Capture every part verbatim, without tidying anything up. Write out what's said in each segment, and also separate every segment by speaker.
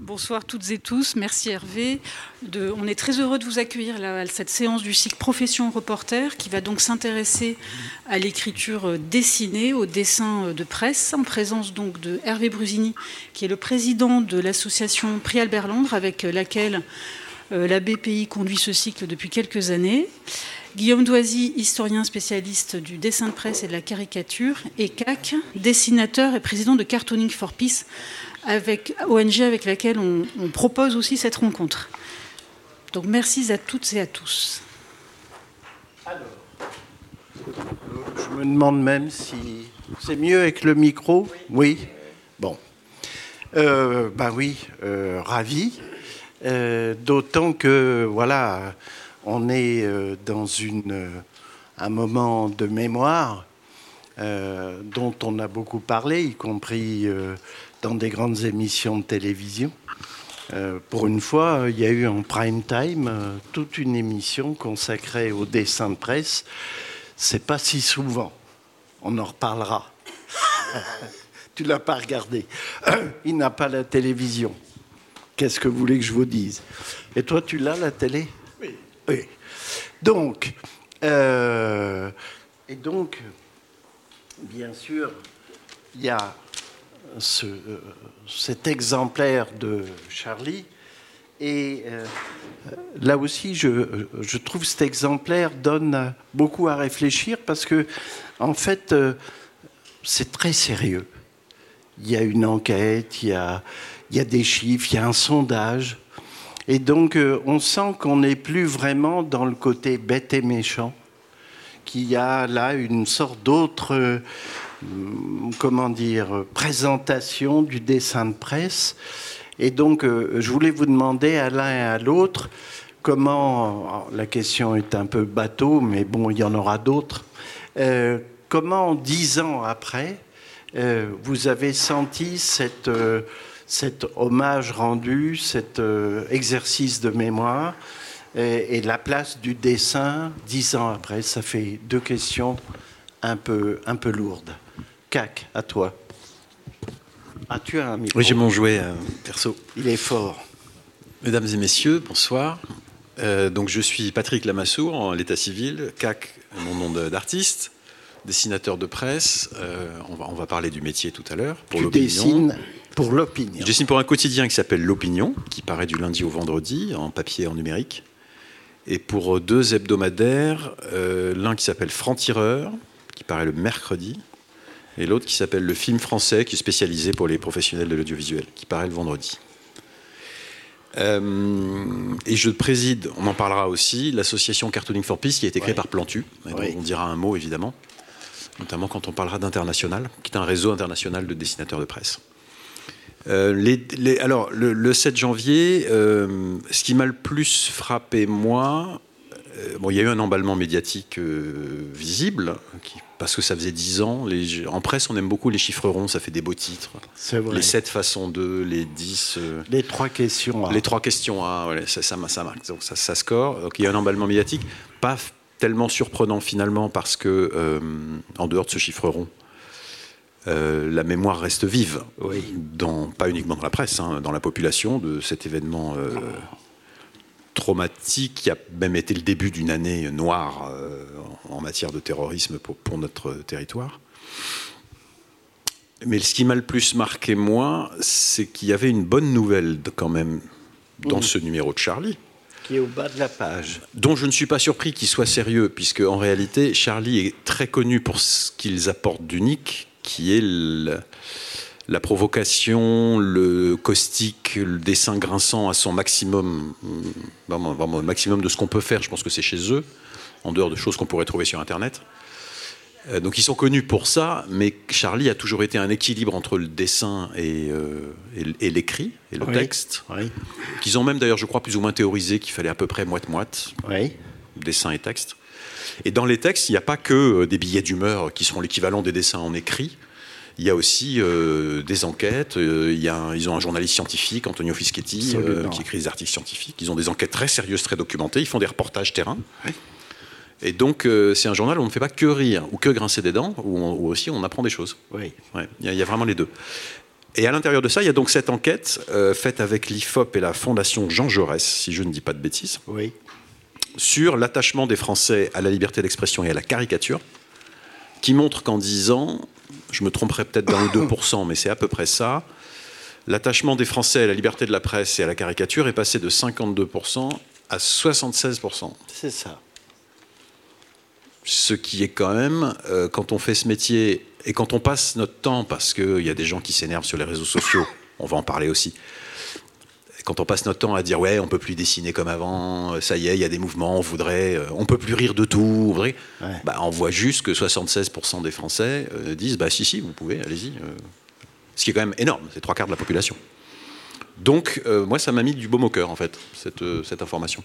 Speaker 1: Bonsoir toutes et tous, merci Hervé. De, on est très heureux de vous accueillir à cette séance du cycle Profession Reporter qui va donc s'intéresser à l'écriture dessinée, au dessin de presse, en présence donc de Hervé Brusini, qui est le président de l'association Prix Albert Londres, avec laquelle euh, la B P I conduit ce cycle depuis quelques années. Guillaume Doisy, historien spécialiste du dessin de presse et de la caricature, et C A C, dessinateur et président de Cartooning for Peace, avec O N G avec laquelle on, on propose aussi cette rencontre. Donc merci à toutes et à tous.
Speaker 2: Alors, je me demande même si c'est mieux avec le micro. Oui. Bon. Euh, ben oui, euh, ravi. Euh, d'autant que voilà, on est euh, dans une, euh, un moment de mémoire euh, dont on a beaucoup parlé, y compris euh, dans des grandes émissions de télévision. Euh, pour une fois, il y a eu en prime time euh, toute une émission consacrée au dessin de presse. C'est pas si souvent. On en reparlera. Tu l'as pas regardé. Il n'a pas la télévision. Qu'est-ce que vous voulez que je vous dise? Et toi, tu l'as, la télé?
Speaker 3: Oui.
Speaker 2: Oui. Donc, euh, et donc, bien sûr, il y a Ce, euh, cet exemplaire de Charlie. Et euh, là aussi, je, je trouve que cet exemplaire donne beaucoup à réfléchir parce que, en fait, euh, c'est très sérieux. Il y a une enquête, il y a, il y a des chiffres, il y a un sondage. Et donc, euh, on sent qu'on n'est plus vraiment dans le côté bête et méchant, qu'il y a là une sorte d'autre... Euh, comment dire, présentation du dessin de presse. Et donc, euh, je voulais vous demander à l'un et à l'autre comment, la question est un peu bateau, mais bon, il y en aura d'autres, euh, comment, dix ans après, euh, vous avez senti cette, euh, cet hommage rendu, cet euh, exercice de mémoire et, et la place du dessin, dix ans après. Ça fait deux questions un peu, un peu lourdes. C A C, à toi. Ah, tu as un micro.
Speaker 3: Oui, j'ai mon jouet euh, perso.
Speaker 2: Il est fort.
Speaker 3: Mesdames et messieurs, bonsoir. Euh, donc, je suis Patrick Lamassoure, en l'état civil. C A C, mon nom d'artiste, dessinateur de presse. Euh, on, va, on va parler du métier tout à l'heure. Pour
Speaker 2: tu dessines pour l'opinion.
Speaker 3: Je dessine pour un quotidien qui s'appelle L'Opinion, qui paraît du lundi au vendredi, en papier et en numérique. Et pour deux hebdomadaires, euh, l'un qui s'appelle Franc-Tireur, qui paraît le mercredi, et l'autre qui s'appelle Le Film Français, qui est spécialisé pour les professionnels de l'audiovisuel, qui paraît le vendredi. Euh, et je préside, on en parlera aussi, l'association Cartooning for Peace, qui a été créée ouais. par Plantu. Ouais. On dira un mot, évidemment, notamment quand on parlera d'International, qui est un réseau international de dessinateurs de presse. Euh, les, les, alors, le, le sept janvier, euh, ce qui m'a le plus frappé, moi, euh, bon, il y a eu un emballement médiatique euh, visible, qui, parce que ça faisait dix ans. Les, en presse, on aime beaucoup les chiffres ronds, ça fait des beaux titres.
Speaker 2: C'est vrai.
Speaker 3: Les sept façon deux, les dix... Euh,
Speaker 2: les trois questions A.
Speaker 3: Les trois questions A, ouais, ça, ça, ça marque. Donc ça, ça score. Donc il y a un emballement médiatique, pas tellement surprenant finalement, parce que, euh, en dehors de ce chiffre rond, Euh, la mémoire reste vive, oui. dans, pas uniquement dans la presse, hein, dans la population, de cet événement euh, traumatique qui a même été le début d'une année noire euh, en matière de terrorisme pour, pour notre territoire. Mais ce qui m'a le plus marqué, moi, c'est qu'il y avait une bonne nouvelle quand même dans mmh. ce numéro de Charlie.
Speaker 2: Qui est au bas de la page.
Speaker 3: Dont je ne suis pas surpris qu'il soit sérieux, puisque en réalité, Charlie est très connu pour ce qu'ils apportent d'unique, qui est le, la provocation, le caustique, le dessin grinçant à son maximum, vraiment, vraiment le maximum de ce qu'on peut faire. Je pense que c'est chez eux, en dehors de choses qu'on pourrait trouver sur Internet. Euh, donc ils sont connus pour ça, mais Charlie a toujours été un équilibre entre le dessin et, euh, et, et l'écrit, et le oui. texte.
Speaker 2: Oui.
Speaker 3: Qu'ils ont même d'ailleurs, je crois, plus ou moins théorisé qu'il fallait à peu près moite-moite,
Speaker 2: oui.
Speaker 3: dessin et texte. Et dans les textes, il n'y a pas que des billets d'humeur qui seront l'équivalent des dessins en écrit. Il y a aussi euh, des enquêtes. Euh, il y a un, ils ont un journaliste scientifique, Antonio Fischetti, euh, qui écrit des articles scientifiques. Ils ont des enquêtes très sérieuses, très documentées. Ils font des reportages terrain. Oui. Et donc, euh, c'est un journal où on ne fait pas que rire ou que grincer des dents, où, on, où aussi on apprend des choses.
Speaker 2: Oui.
Speaker 3: Ouais, il y a, il y a vraiment les deux. Et à l'intérieur de ça, il y a donc cette enquête euh, faite avec l'I F O P et la Fondation Jean Jaurès, si je ne dis pas de bêtises,
Speaker 2: oui.
Speaker 3: sur l'attachement des Français à la liberté d'expression et à la caricature, qui montre qu'en dix ans, je me tromperai peut-être d'un ou deux pour cent, mais c'est à peu près ça, l'attachement des Français à la liberté de la presse et à la caricature est passé de cinquante-deux pour cent à soixante-seize pour cent.
Speaker 2: C'est ça.
Speaker 3: Ce qui est quand même, euh, quand on fait ce métier et quand on passe notre temps, parce qu'il y a des gens qui s'énervent sur les réseaux sociaux, on va en parler aussi, quand on passe notre temps à dire ouais, on peut plus dessiner comme avant, ça y est, il y a des mouvements, on voudrait, euh, on peut plus rire de tout, on voudrait, ouais. bah, on voit juste que soixante-seize pour cent des Français euh, disent bah si si, vous pouvez, allez-y. Euh. Ce qui est quand même énorme, c'est trois quarts de la population. Donc euh, moi, ça m'a mis du baume au cœur en fait, cette, euh, cette information.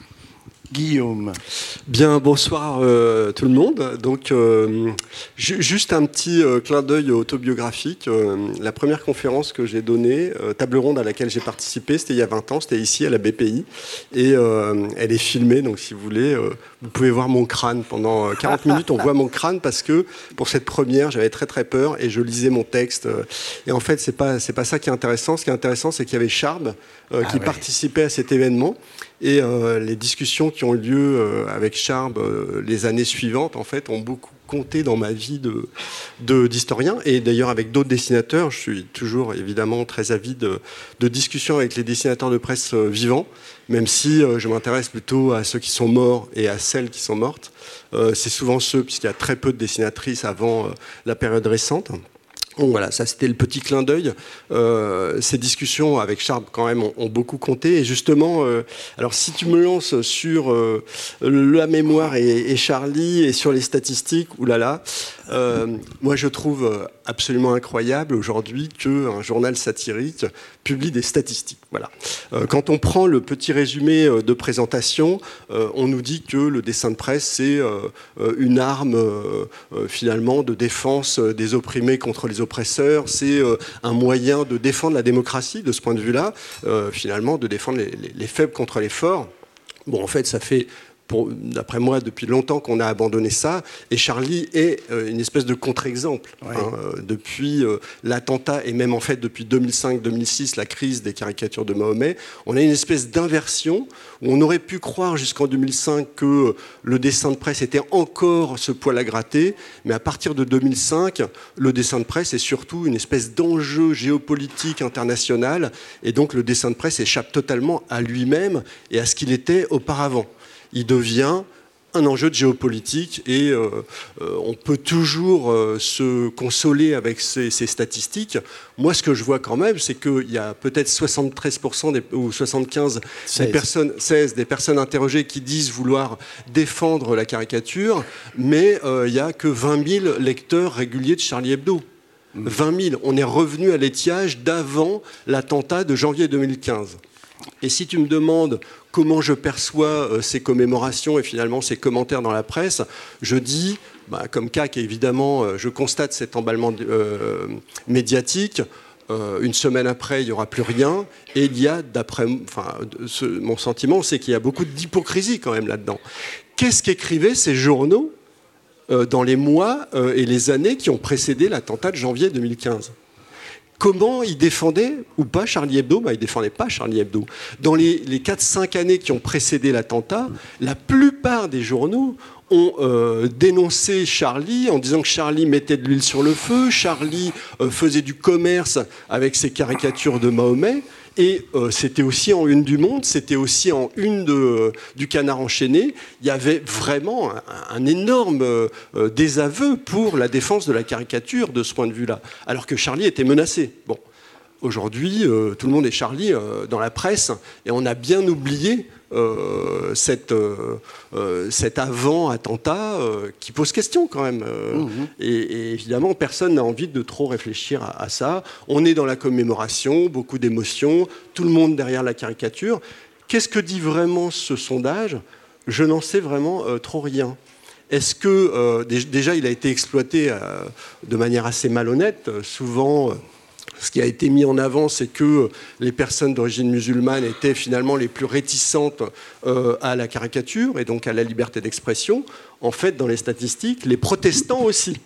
Speaker 2: Guillaume.
Speaker 4: Bien, bonsoir euh, tout le monde. Donc, euh, ju- juste un petit euh, clin d'œil autobiographique. Euh, la première conférence que j'ai donnée, euh, table ronde à laquelle j'ai participé, c'était il y a vingt ans, c'était ici à la B P I. Et euh, elle est filmée, donc si vous voulez, euh, vous pouvez voir mon crâne. Pendant quarante minutes, on voit mon crâne parce que pour cette première, j'avais très très peur et je lisais mon texte. Et en fait, c'est pas, c'est pas ça qui est intéressant. Ce qui est intéressant, c'est qu'il y avait Charb euh, qui ah ouais. participait à cet événement. Et euh, les discussions qui ont eu lieu euh, avec Charb euh, les années suivantes, en fait, ont beaucoup compté dans ma vie de, de, d'historien. Et d'ailleurs, avec d'autres dessinateurs, je suis toujours évidemment très avide de, de discussions avec les dessinateurs de presse euh, vivants, même si euh, je m'intéresse plutôt à ceux qui sont morts et à celles qui sont mortes. Euh, c'est souvent ceux, puisqu'il y a très peu de dessinatrices avant euh, la période récente. Bon, voilà, ça c'était le petit clin d'œil. Euh, ces discussions avec Charb quand même ont, ont beaucoup compté. Et justement, euh, alors si tu me lances sur euh, la mémoire et, et Charlie et sur les statistiques, oulala, euh, moi je trouve absolument incroyable aujourd'hui qu'un journal satirique publie des statistiques. Voilà. Euh, quand on prend le petit résumé de présentation, euh, on nous dit que le dessin de presse c'est euh, une arme euh, finalement de défense des opprimés contre les oppresseurs, c'est euh, un moyen de défendre la démocratie de ce point de vue-là, euh, finalement de défendre les, les, les faibles contre les forts. Bon, en fait, ça fait pour, d'après moi, depuis longtemps qu'on a abandonné ça. Et Charlie est euh, une espèce de contre-exemple. Ouais. Hein, euh, depuis euh, l'attentat, et même en fait depuis deux mille cinq deux mille six, la crise des caricatures de Mahomet, on a une espèce d'inversion où on aurait pu croire jusqu'en deux mille cinq que le dessin de presse était encore ce poil à gratter, mais à partir de deux mille cinq, le dessin de presse est surtout une espèce d'enjeu géopolitique international, et donc le dessin de presse échappe totalement à lui-même et à ce qu'il était auparavant. Il devient un enjeu de géopolitique et euh, euh, on peut toujours euh, se consoler avec ces, ces statistiques. Moi, ce que je vois quand même, c'est qu'il y a peut-être soixante-treize pour cent des, ou soixante-quinze pour cent des personnes, seize des personnes interrogées qui disent vouloir défendre la caricature, mais euh, il n'y a que vingt mille lecteurs réguliers de Charlie Hebdo. Mmh. vingt mille. On est revenu à l'étiage d'avant l'attentat de janvier deux mille quinze. Et si tu me demandes comment je perçois euh, ces commémorations et finalement ces commentaires dans la presse, je dis, bah, comme C A C, évidemment, euh, je constate cet emballement euh, médiatique. Euh, une semaine après, il n'y aura plus rien. Et il y a, d'après enfin, ce, mon sentiment, c'est qu'il y a beaucoup d'hypocrisie quand même là-dedans. Qu'est-ce qu'écrivaient ces journaux euh, dans les mois euh, et les années qui ont précédé l'attentat de janvier deux mille quinze ? Comment ils défendaient ou pas Charlie Hebdo ? Bah, ils ne défendaient pas Charlie Hebdo. Dans les, les quatre cinq années qui ont précédé l'attentat, la plupart des journaux ont euh, dénoncé Charlie en disant que Charlie mettait de l'huile sur le feu, Charlie euh, faisait du commerce avec ses caricatures de Mahomet. Et euh, c'était aussi en une du Monde, c'était aussi en une de, euh, du Canard enchaîné. Il y avait vraiment un, un énorme euh, désaveu pour la défense de la caricature de ce point de vue-là, alors que Charlie était menacé. Bon, aujourd'hui, euh, tout le monde est Charlie euh, dans la presse, et on a bien oublié euh, cette, euh, euh, cet avant-attentat euh, qui pose question quand même. Euh, mmh. et, et évidemment, personne n'a envie de trop réfléchir à, à ça. On est dans la commémoration, beaucoup d'émotions, tout le monde derrière la caricature. Qu'est-ce que dit vraiment ce sondage ? Je n'en sais vraiment euh, trop rien. Est-ce que, euh, déjà, il a été exploité euh, de manière assez malhonnête, euh, souvent... Euh, Ce qui a été mis en avant, c'est que les personnes d'origine musulmane étaient finalement les plus réticentes euh, à la caricature et donc à la liberté d'expression. En fait, dans les statistiques, les protestants aussi.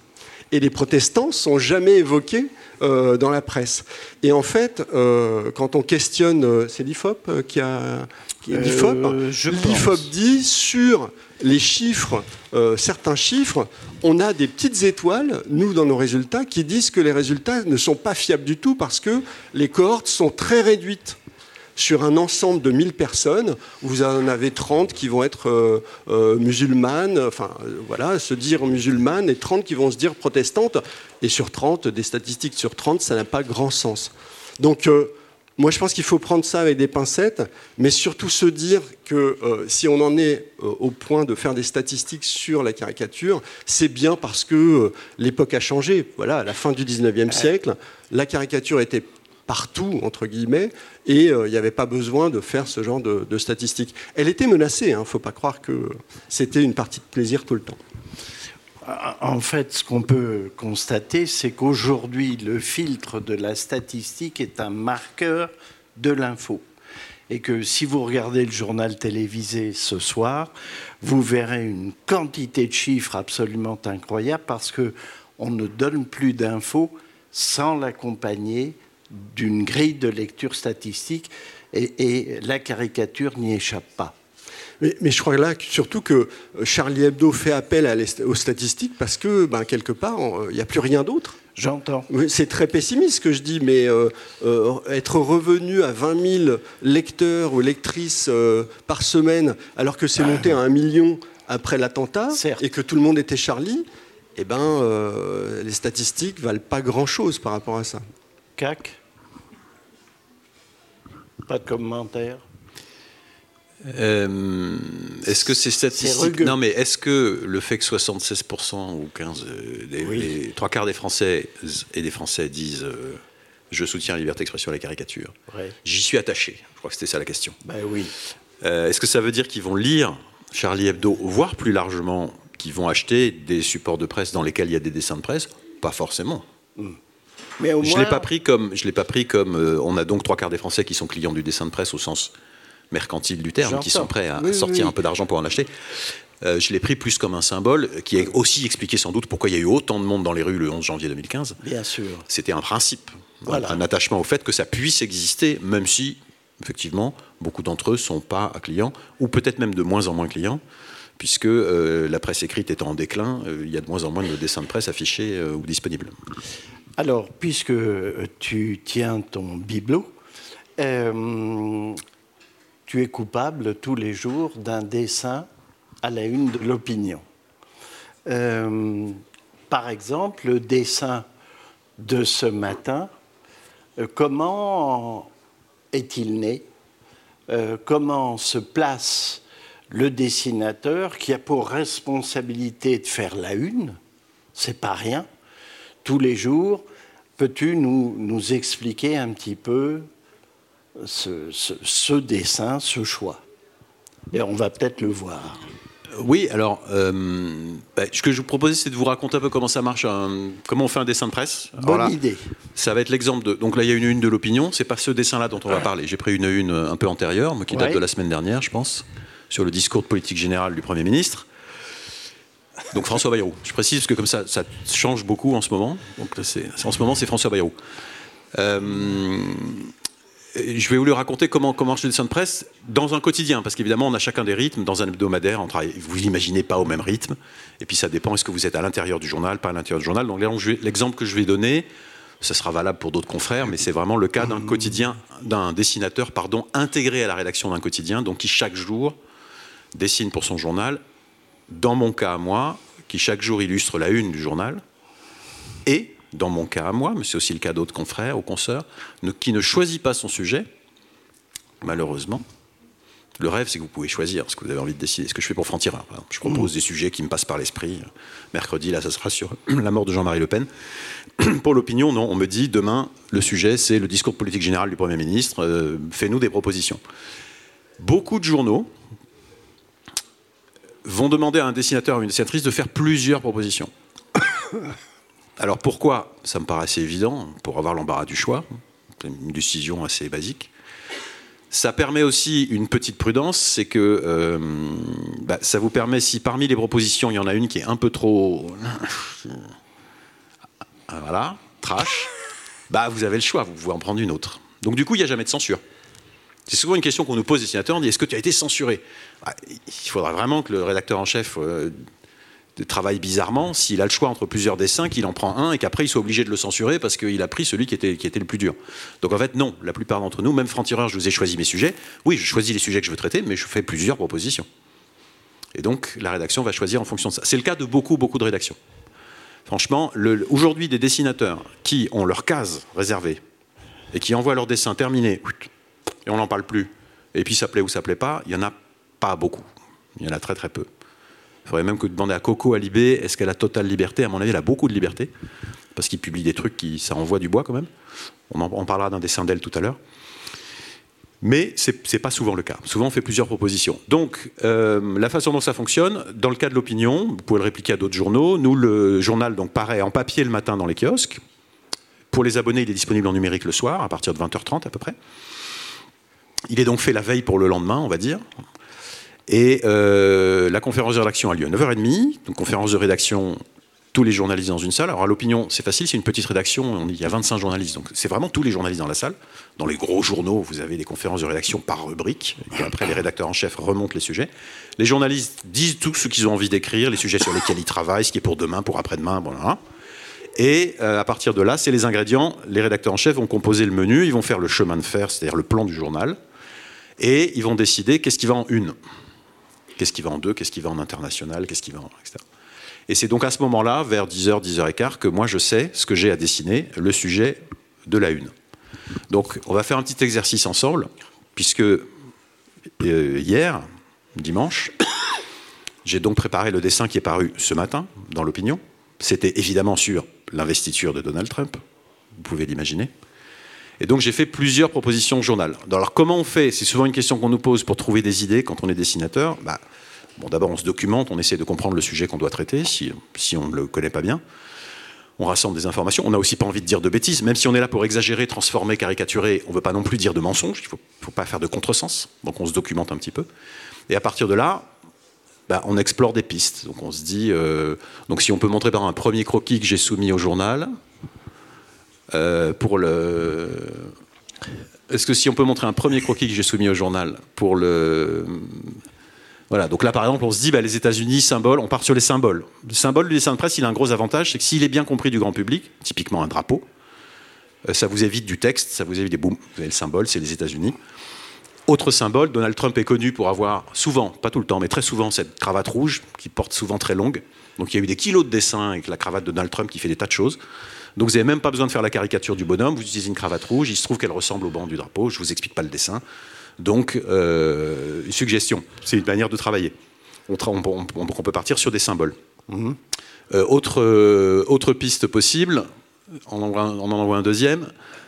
Speaker 4: et les protestants sont jamais évoqués euh, dans la presse. Et en fait, euh, quand on questionne, euh, c'est l'I F O P qui a... Qui, l'I F O P,
Speaker 2: euh,
Speaker 4: l'I F O P dit sur les chiffres, euh, certains chiffres, on a des petites étoiles, nous, dans nos résultats, qui disent que les résultats ne sont pas fiables du tout parce que les cohortes sont très réduites. Sur un ensemble de mille personnes, vous en avez trente qui vont être euh, euh, musulmanes, enfin euh, voilà, se dire musulmanes, et trente qui vont se dire protestantes. Et sur trente, des statistiques sur trente, ça n'a pas grand sens. Donc, euh, moi, je pense qu'il faut prendre ça avec des pincettes, mais surtout se dire que euh, si on en est euh, au point de faire des statistiques sur la caricature, c'est bien parce que euh, l'époque a changé. Voilà, à la fin du dix-neuvième siècle, la caricature était partout, entre guillemets, et il euh, n'y avait pas besoin de faire ce genre de, de statistiques. Elle était menacée, il hein, ne faut pas croire que c'était une partie de plaisir tout le temps.
Speaker 2: En fait, ce qu'on peut constater, c'est qu'aujourd'hui, le filtre de la statistique est un marqueur de l'info. Et que si vous regardez le journal télévisé ce soir, vous verrez une quantité de chiffres absolument incroyable parce qu'on ne donne plus d'infos sans l'accompagner d'une grille de lecture statistique et, et la caricature n'y échappe pas.
Speaker 4: Mais, mais je crois là surtout que Charlie Hebdo fait appel à aux statistiques parce que, ben, quelque part, il n'y a plus rien d'autre.
Speaker 2: J'entends.
Speaker 4: C'est très pessimiste ce que je dis, mais euh, euh, être revenu à vingt mille lecteurs ou lectrices euh, par semaine, alors que c'est monté à un million après l'attentat,
Speaker 2: certes,
Speaker 4: et que tout le monde était Charlie, eh ben, euh, les statistiques ne valent pas grand-chose par rapport à ça.
Speaker 2: C A C ? Pas de commentaire.
Speaker 3: Euh, est-ce que ces statistiques... Non, mais est-ce que le fait que soixante-seize pour cent ou quinze, euh, des, oui. les trois quarts des Français et des Français disent euh, je soutiens la liberté d'expression et la caricature,
Speaker 2: ouais.
Speaker 3: J'y suis attaché. Je crois que c'était ça la question.
Speaker 2: Ben oui.
Speaker 3: Euh, est-ce que ça veut dire qu'ils vont lire Charlie Hebdo, voire plus largement, qu'ils vont acheter des supports de presse dans lesquels il y a des dessins de presse? Pas forcément. Mm.
Speaker 2: Mais au
Speaker 3: je ne
Speaker 2: moins...
Speaker 3: l'ai pas pris comme, je l'ai pas pris comme euh, on a donc trois quarts des Français qui sont clients du dessin de presse au sens mercantile du terme, qui sont prêts à oui, sortir oui. un peu d'argent pour en acheter. Euh, je l'ai pris plus comme un symbole qui a aussi expliqué sans doute pourquoi il y a eu autant de monde dans les rues le onze janvier deux mille quinze.
Speaker 2: Bien sûr.
Speaker 3: C'était un principe,
Speaker 2: voilà.
Speaker 3: un, un attachement au fait que ça puisse exister, même si, effectivement, beaucoup d'entre eux ne sont pas clients, ou peut-être même de moins en moins clients, puisque euh, la presse écrite étant en déclin, euh, il y a de moins en moins de dessins de presse affichés euh, ou disponibles.
Speaker 2: Alors, puisque tu tiens ton bibelot, euh, tu es coupable tous les jours d'un dessin à la une de l'opinion. Euh, par exemple, le dessin de ce matin, euh, comment est-il né ? euh, Comment se place le dessinateur qui a pour responsabilité de faire la une ? C'est pas rien. Tous les jours, peux-tu nous, nous expliquer un petit peu ce, ce, ce dessin, ce choix ? Et on va peut-être le voir.
Speaker 3: Oui, alors, euh, bah, ce que je vous proposais, c'est de vous raconter un peu comment ça marche, un, comment on fait un dessin de presse.
Speaker 2: Bonne
Speaker 3: là,
Speaker 2: idée.
Speaker 3: Ça va être l'exemple de... Donc là, il y a une une de l'opinion, c'est pas ce dessin-là dont on va parler. J'ai pris une une un peu antérieure, qui date ouais. de la semaine dernière, je pense, sur le discours de politique générale du Premier ministre. Donc François Bayrou. Je précise parce que comme ça, ça change beaucoup en ce moment. Donc c'est, en ce moment, c'est François Bayrou. Euh, je vais vous lui raconter comment, comment marche le dessin de presse dans un quotidien, parce qu'évidemment, on a chacun des rythmes. Dans un hebdomadaire, on travaille, vous l'imaginez pas au même rythme. Et puis ça dépend, est-ce que vous êtes à l'intérieur du journal, pas à l'intérieur du journal. Donc l'exemple que je vais donner, ça sera valable pour d'autres confrères, mais c'est vraiment le cas d'un quotidien, d'un dessinateur, pardon, intégré à la rédaction d'un quotidien, donc qui chaque jour dessine pour son journal. Dans mon cas à moi, qui chaque jour illustre la une du journal, et dans mon cas à moi, mais c'est aussi le cas d'autres confrères ou consoeurs, ne, qui ne choisit pas son sujet, malheureusement. Le rêve, c'est que vous pouvez choisir ce que vous avez envie de décider. Ce que je fais pour Franc-Tireur. Je propose mmh. des sujets qui me passent par l'esprit. Mercredi, là, ça sera sur la mort de Jean-Marie Le Pen. Pour l'opinion, non, on me dit, demain, le sujet, c'est le discours de politique générale du Premier ministre. Euh, fais-nous des propositions. Beaucoup de journaux vont demander à un dessinateur ou une dessinatrice de faire plusieurs propositions. Alors pourquoi ? Ça me paraît assez évident, pour avoir l'embarras du choix. C'est une décision assez basique. Ça permet aussi une petite prudence, c'est que euh, bah, ça vous permet, si parmi les propositions, il y en a une qui est un peu trop... voilà, trash, bah vous avez le choix, vous pouvez en prendre une autre. Donc du coup, il n'y a jamais de censure. C'est souvent une question qu'on nous pose, les dessinateurs, on dit, est-ce que tu as été censuré? Bah, il faudra vraiment que le rédacteur en chef euh, travaille bizarrement, s'il a le choix entre plusieurs dessins, qu'il en prend un et qu'après il soit obligé de le censurer parce qu'il a pris celui qui était, qui était le plus dur. Donc en fait, non, la plupart d'entre nous, même Franc-Tireur, je vous ai choisi mes sujets. Oui, je choisis les sujets que je veux traiter, mais je fais plusieurs propositions. Et donc la rédaction va choisir en fonction de ça. C'est le cas de beaucoup, beaucoup de rédactions. Franchement, le, aujourd'hui, des dessinateurs qui ont leur case réservée et qui envoient leur dessin terminé, et on n'en parle plus, et puis ça plaît ou ça plaît pas, il n'y en a pas beaucoup. Il y en a très très peu. Il faudrait même que demander à Coco Halibé, est-ce qu'elle a totale liberté? À mon avis, elle a beaucoup de liberté, parce qu'il publie des trucs qui, ça envoie du bois quand même. On, en, on parlera d'un dessin d'elle tout à l'heure. Mais ce n'est pas souvent le cas. Souvent, on fait plusieurs propositions. Donc, euh, la façon dont ça fonctionne, dans le cas de l'opinion, vous pouvez le répliquer à d'autres journaux. Nous, le journal donc, paraît en papier le matin dans les kiosques. Pour les abonnés, il est disponible en numérique le soir, à partir de vingt heures trente à peu près. Il est donc fait la veille pour le lendemain, on va dire. Et euh, la conférence de rédaction a lieu à neuf heures trente. Donc, conférence de rédaction, tous les journalistes dans une salle. Alors, à l'opinion, c'est facile, c'est une petite rédaction. Il y a vingt-cinq journalistes. Donc, c'est vraiment tous les journalistes dans la salle. Dans les gros journaux, vous avez des conférences de rédaction par rubrique. Et après, les rédacteurs en chef remontent les sujets. Les journalistes disent tout ce qu'ils ont envie d'écrire, les sujets sur lesquels ils travaillent, ce qui est pour demain, pour après-demain, bon, là. Et euh, à partir de là, c'est les ingrédients. Les rédacteurs en chef vont composer le menu, ils vont faire le chemin de fer, c'est-à-dire le plan du journal. Et ils vont décider qu'est-ce qui va en une, qu'est-ce qui va en deux, qu'est-ce qui va en international, qu'est-ce qui va en... et cetera. Et c'est donc à ce moment-là, vers dix heures, dix heures quinze, que moi je sais ce que j'ai à dessiner, le sujet de la une. Donc on va faire un petit exercice ensemble, puisque euh, hier, dimanche, j'ai donc préparé le dessin qui est paru ce matin dans l'opinion. C'était évidemment sur l'investiture de Donald Trump, vous pouvez l'imaginer. Et donc j'ai fait plusieurs propositions au journal. Alors comment on fait? C'est souvent une question qu'on nous pose pour trouver des idées quand on est dessinateur. Bah, bon, d'abord on se documente, on essaie de comprendre le sujet qu'on doit traiter, si, si on ne le connaît pas bien. On rassemble des informations. On n'a aussi pas envie de dire de bêtises. Même si on est là pour exagérer, transformer, caricaturer, on ne veut pas non plus dire de mensonges. Il ne faut, faut pas faire de contresens. Donc on se documente un petit peu. Et à partir de là, bah, on explore des pistes. Donc on se dit, euh, donc si on peut montrer par un premier croquis que j'ai soumis au journal, euh, pour le... Est-ce que si on peut montrer un premier croquis que j'ai soumis au journal pour le... Voilà, donc là par exemple on se dit bah, les États-Unis, symboles, on part sur les symboles. Le symbole du dessin de presse, il a un gros avantage, c'est que s'il est bien compris du grand public, typiquement un drapeau, euh, ça vous évite du texte, ça vous évite des boum, vous avez le symbole, c'est les États-Unis. Autre symbole, Donald Trump est connu pour avoir souvent, pas tout le temps, mais très souvent cette cravate rouge qui porte souvent très longue. Donc il y a eu des kilos de dessins avec la cravate de Donald Trump qui fait des tas de choses. Donc vous n'avez même pas besoin de faire la caricature du bonhomme, vous utilisez une cravate rouge, il se trouve qu'elle ressemble au banc du drapeau, je ne vous explique pas le dessin. Donc, euh, une suggestion, c'est une manière de travailler. On, tra- on, on, on peut partir sur des symboles. Mmh. Euh, autre, euh, autre piste possible, on en, envoie un, on en envoie un deuxième.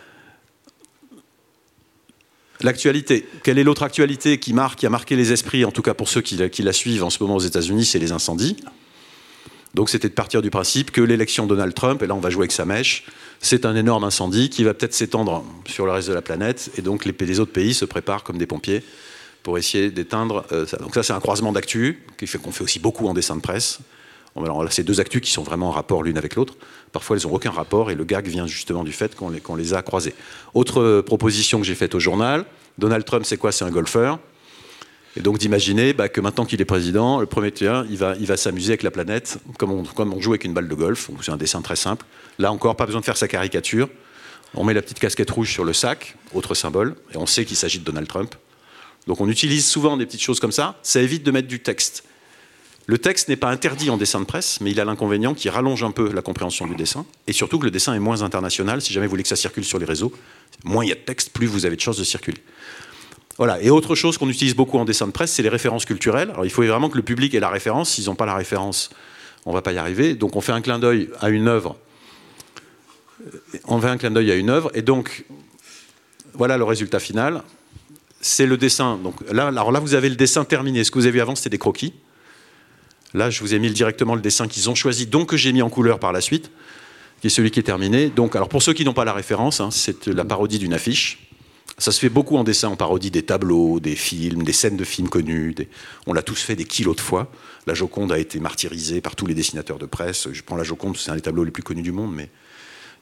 Speaker 3: L'actualité. Quelle est l'autre actualité qui marque, qui a marqué les esprits, en tout cas pour ceux qui la, qui la suivent en ce moment aux États-Unis, c'est les incendies. Donc c'était de partir du principe que l'élection de Donald Trump, et là on va jouer avec sa mèche, c'est un énorme incendie qui va peut-être s'étendre sur le reste de la planète, et donc les, les autres pays se préparent comme des pompiers pour essayer d'éteindre euh, ça. Donc ça c'est un croisement d'actu, qui fait qu'on fait aussi beaucoup en dessin de presse. Alors là c'est deux actus qui sont vraiment en rapport l'une avec l'autre. Parfois elles n'ont aucun rapport, et le gag vient justement du fait qu'on les, qu'on les a croisées. Autre proposition que j'ai faite au journal, Donald Trump c'est quoi? C'est un golfeur. Et donc d'imaginer bah, que maintenant qu'il est président, le premier tien, il va, il va s'amuser avec la planète, comme on, comme on joue avec une balle de golf. C'est un dessin très simple. Là encore, pas besoin de faire sa caricature. On met la petite casquette rouge sur le sac, autre symbole, et on sait qu'il s'agit de Donald Trump. Donc on utilise souvent des petites choses comme ça. Ça évite de mettre du texte. Le texte n'est pas interdit en dessin de presse, mais il a l'inconvénient qui rallonge un peu la compréhension du dessin. Et surtout que le dessin est moins international. Si jamais vous voulez que ça circule sur les réseaux, moins il y a de texte, plus vous avez de chances de circuler. Voilà. Et autre chose qu'on utilise beaucoup en dessin de presse, c'est les références culturelles. Alors il faut vraiment que le public ait la référence. S'ils n'ont pas la référence, on ne va pas y arriver. Donc on fait un clin d'œil à une œuvre. On fait un clin d'œil à une œuvre. Et donc, voilà le résultat final. C'est le dessin. Donc là, alors là, vous avez le dessin terminé. Ce que vous avez vu avant, c'était des croquis. Là, je vous ai mis directement le dessin qu'ils ont choisi, donc que j'ai mis en couleur par la suite, qui est celui qui est terminé. Donc, alors pour ceux qui n'ont pas la référence, hein, c'est la parodie d'une affiche. Ça se fait beaucoup en dessin, on parodie des tableaux, des films, des scènes de films connus. Des... On l'a tous fait des kilos de fois. La Joconde a été martyrisée par tous les dessinateurs de presse. Je prends la Joconde, c'est un des tableaux les plus connus du monde, mais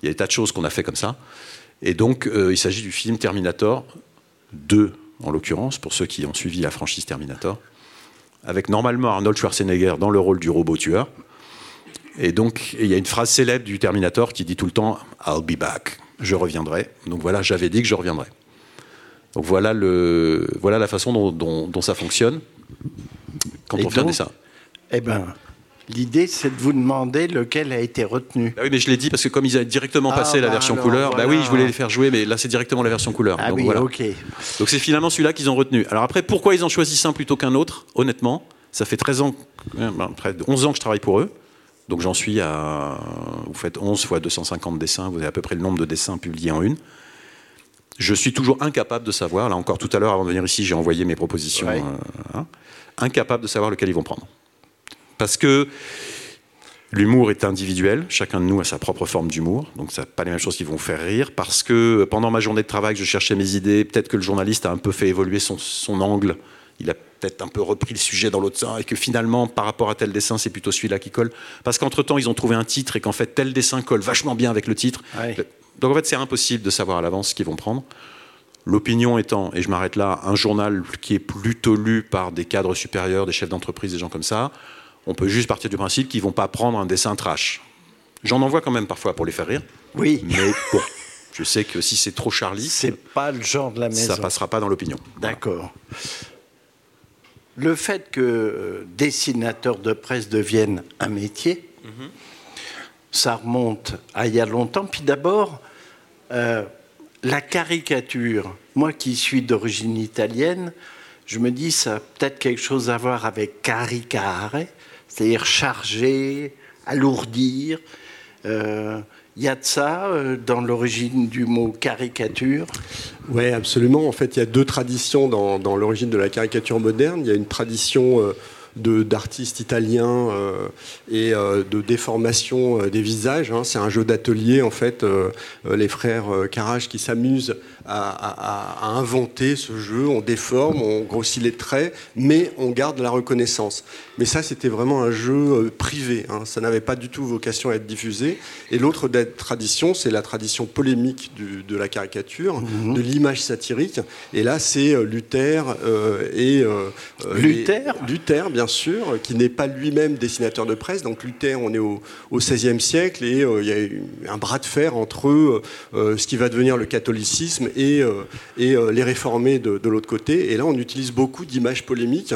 Speaker 3: Il y a des tas de choses qu'on a fait comme ça. Et donc, euh, il s'agit du film Terminator deux, en l'occurrence, pour ceux qui ont suivi la franchise Terminator, avec normalement Arnold Schwarzenegger dans le rôle du robot tueur. Et donc, il y a une phrase célèbre du Terminator qui dit tout le temps « I'll be back », je reviendrai. Donc voilà, j'avais dit que je reviendrai. Donc voilà, le, voilà la façon dont, dont, dont ça fonctionne quand
Speaker 2: Et
Speaker 3: on fait un
Speaker 2: donc,
Speaker 3: dessin.
Speaker 2: Eh ben, l'idée, c'est de vous demander lequel a été retenu.
Speaker 3: Bah oui, mais je l'ai dit parce que comme ils avaient directement passé
Speaker 2: Ah,
Speaker 3: la
Speaker 2: bah
Speaker 3: version
Speaker 2: alors,
Speaker 3: couleur,
Speaker 2: voilà.
Speaker 3: bah oui, je voulais les faire jouer, mais là c'est directement la version couleur.
Speaker 2: Ah
Speaker 3: donc
Speaker 2: oui,
Speaker 3: voilà.
Speaker 2: ok.
Speaker 3: Donc c'est finalement celui-là qu'ils ont retenu. Alors après, pourquoi ils ont choisi ça plutôt qu'un autre? Honnêtement, ça fait treize ans, près de onze ans que je travaille pour eux. Donc j'en suis à... Vous faites onze fois deux cent cinquante dessins, vous avez à peu près le nombre de dessins publiés en une. Je suis toujours incapable de savoir, là encore tout à l'heure avant de venir ici, j'ai envoyé mes propositions,
Speaker 2: Ouais.
Speaker 3: euh, hein, incapable de savoir lequel ils vont prendre. Parce que l'humour est individuel, chacun de nous a sa propre forme d'humour, donc ça n'est pas les mêmes choses qui vont faire rire, parce que pendant ma journée de travail, je cherchais mes idées, peut-être que le journaliste a un peu fait évoluer son, son angle, il a peut-être un peu repris le sujet dans l'autre sens, et que finalement, par rapport à tel dessin, c'est plutôt celui-là qui colle, parce qu'entre-temps, ils ont trouvé un titre, et qu'en fait, tel dessin colle vachement bien avec le titre.
Speaker 2: Ouais.
Speaker 3: Donc en fait, c'est impossible de savoir à l'avance ce qu'ils vont prendre. L'opinion étant, et je m'arrête là, un journal qui est plutôt lu par des cadres supérieurs, des chefs d'entreprise, des gens comme ça, on peut juste partir du principe qu'ils ne vont pas prendre un dessin trash. J'en envoie quand même parfois pour les faire rire.
Speaker 2: Oui.
Speaker 3: Mais bon, je sais que si c'est trop Charlie,
Speaker 2: C'est pas le genre de la maison.
Speaker 3: ça ne passera pas dans l'opinion.
Speaker 2: D'accord. Le fait que euh, dessinateur de presse devienne un métier, mm-hmm. ça remonte à il y a longtemps. Puis d'abord, euh, la caricature, moi qui suis d'origine italienne, je me dis ça a peut-être quelque chose à voir avec caricare, c'est-à-dire charger, alourdir. Euh, Il y a de ça euh, dans l'origine du mot caricature.
Speaker 4: Oui, absolument. En fait, il y a deux traditions dans, dans l'origine de la caricature moderne. Il y a une tradition euh, de, d'artistes italiens euh, et euh, de déformation euh, des visages. Hein. C'est un jeu d'atelier, en fait, euh, euh, les frères euh, Carrage qui s'amusent à, à, à inventer ce jeu. On déforme, on grossit les traits, mais on garde la reconnaissance. Mais ça, c'était vraiment un jeu euh, privé. Hein. Ça n'avait pas du tout vocation à être diffusé. Et l'autre tradition, c'est la tradition polémique du, de la caricature, mmh. de l'image satirique. Et là, c'est euh, Luther euh, et... Euh,
Speaker 2: Luther
Speaker 4: les, Luther, bien sûr, qui n'est pas lui-même dessinateur de presse. Donc Luther, on est au, au seizième siècle et euh, il y a eu un bras de fer entre eux, euh, ce qui va devenir le catholicisme et, euh, et euh, les réformés de, de l'autre côté. Et là, on utilise beaucoup d'images polémiques.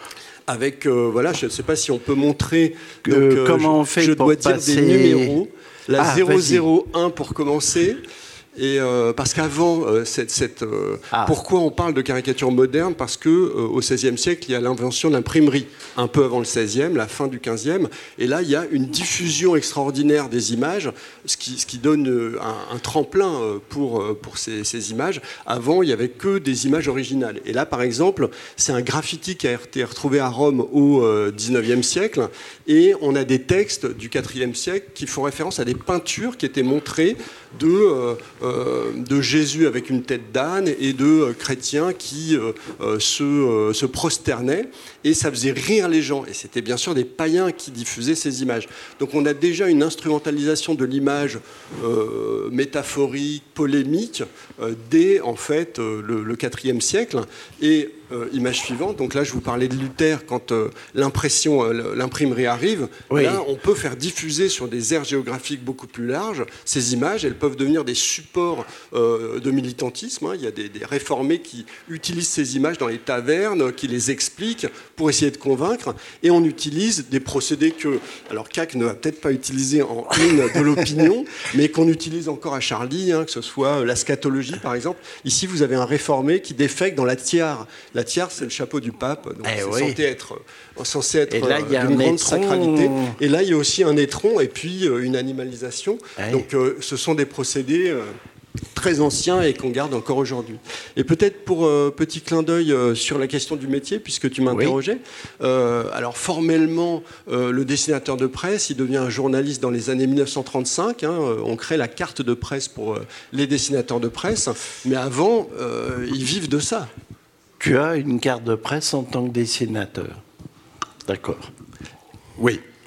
Speaker 4: Avec, euh, voilà, je ne sais pas si on peut montrer. Donc,
Speaker 2: euh, comment
Speaker 4: je,
Speaker 2: on fait
Speaker 4: Je
Speaker 2: pour
Speaker 4: dois
Speaker 2: passer...
Speaker 4: dire des numéros. La
Speaker 2: ah,
Speaker 4: zéro zéro un pour commencer. Et euh, parce qu'avant, euh, cette, cette, euh,
Speaker 2: ah.
Speaker 4: pourquoi on parle de caricature moderne? Parce que euh, au seizième siècle, il y a l'invention de l'imprimerie, un peu avant le seizième, la fin du quinzième. Et là, il y a une diffusion extraordinaire des images, ce qui, ce qui donne euh, un, un tremplin euh, pour, euh, pour ces, ces images. Avant, il n'y avait que des images originales. Et là, par exemple, c'est un graffiti qui a été retrouvé à Rome au euh, dix-neuvième siècle. Et on a des textes du quatrième siècle qui font référence à des peintures qui étaient montrées de... Euh, Euh, de Jésus avec une tête d'âne et de euh, chrétiens qui euh, euh, se, euh, se prosternaient, et ça faisait rire les gens, et c'était bien sûr des païens qui diffusaient ces images. Donc on a déjà une instrumentalisation de l'image euh, métaphorique, polémique, euh, dès en fait euh, le, le quatrième siècle. Et Euh, image suivante, donc là je vous parlais de Luther quand euh, l'impression, euh, l'imprimerie arrive, oui. Là on peut faire diffuser sur des aires géographiques beaucoup plus larges ces images, elles peuvent devenir des supports euh, de militantisme, hein. Il y a des, des réformés qui utilisent ces images dans les tavernes, qui les expliquent pour essayer de convaincre, et on utilise des procédés que, alors C A C ne va peut-être pas utiliser en une de l'opinion, mais qu'on utilise encore à Charlie, hein, que ce soit la scatologie par exemple. Ici vous avez un réformé qui défecte dans la tiare. La tiare, c'est le chapeau du pape, donc eh c'est oui. censé être, censé être d'une grande sacralité. Et là, il y a aussi un étron et puis euh, une animalisation. Eh. Donc, euh, ce sont des procédés euh, très anciens et qu'on garde encore aujourd'hui. Et peut-être pour euh, petit clin d'œil euh, sur la question du métier, puisque tu m'interrogeais. Oui. Euh, alors, formellement, euh, le dessinateur de presse, il devient un journaliste dans les années mille neuf cent trente-cinq. Hein, on crée la carte de presse pour euh, les dessinateurs de presse. Mais avant, euh, ils vivent de ça.
Speaker 2: Tu as une carte de presse en tant que dessinateur. D'accord.
Speaker 3: Oui.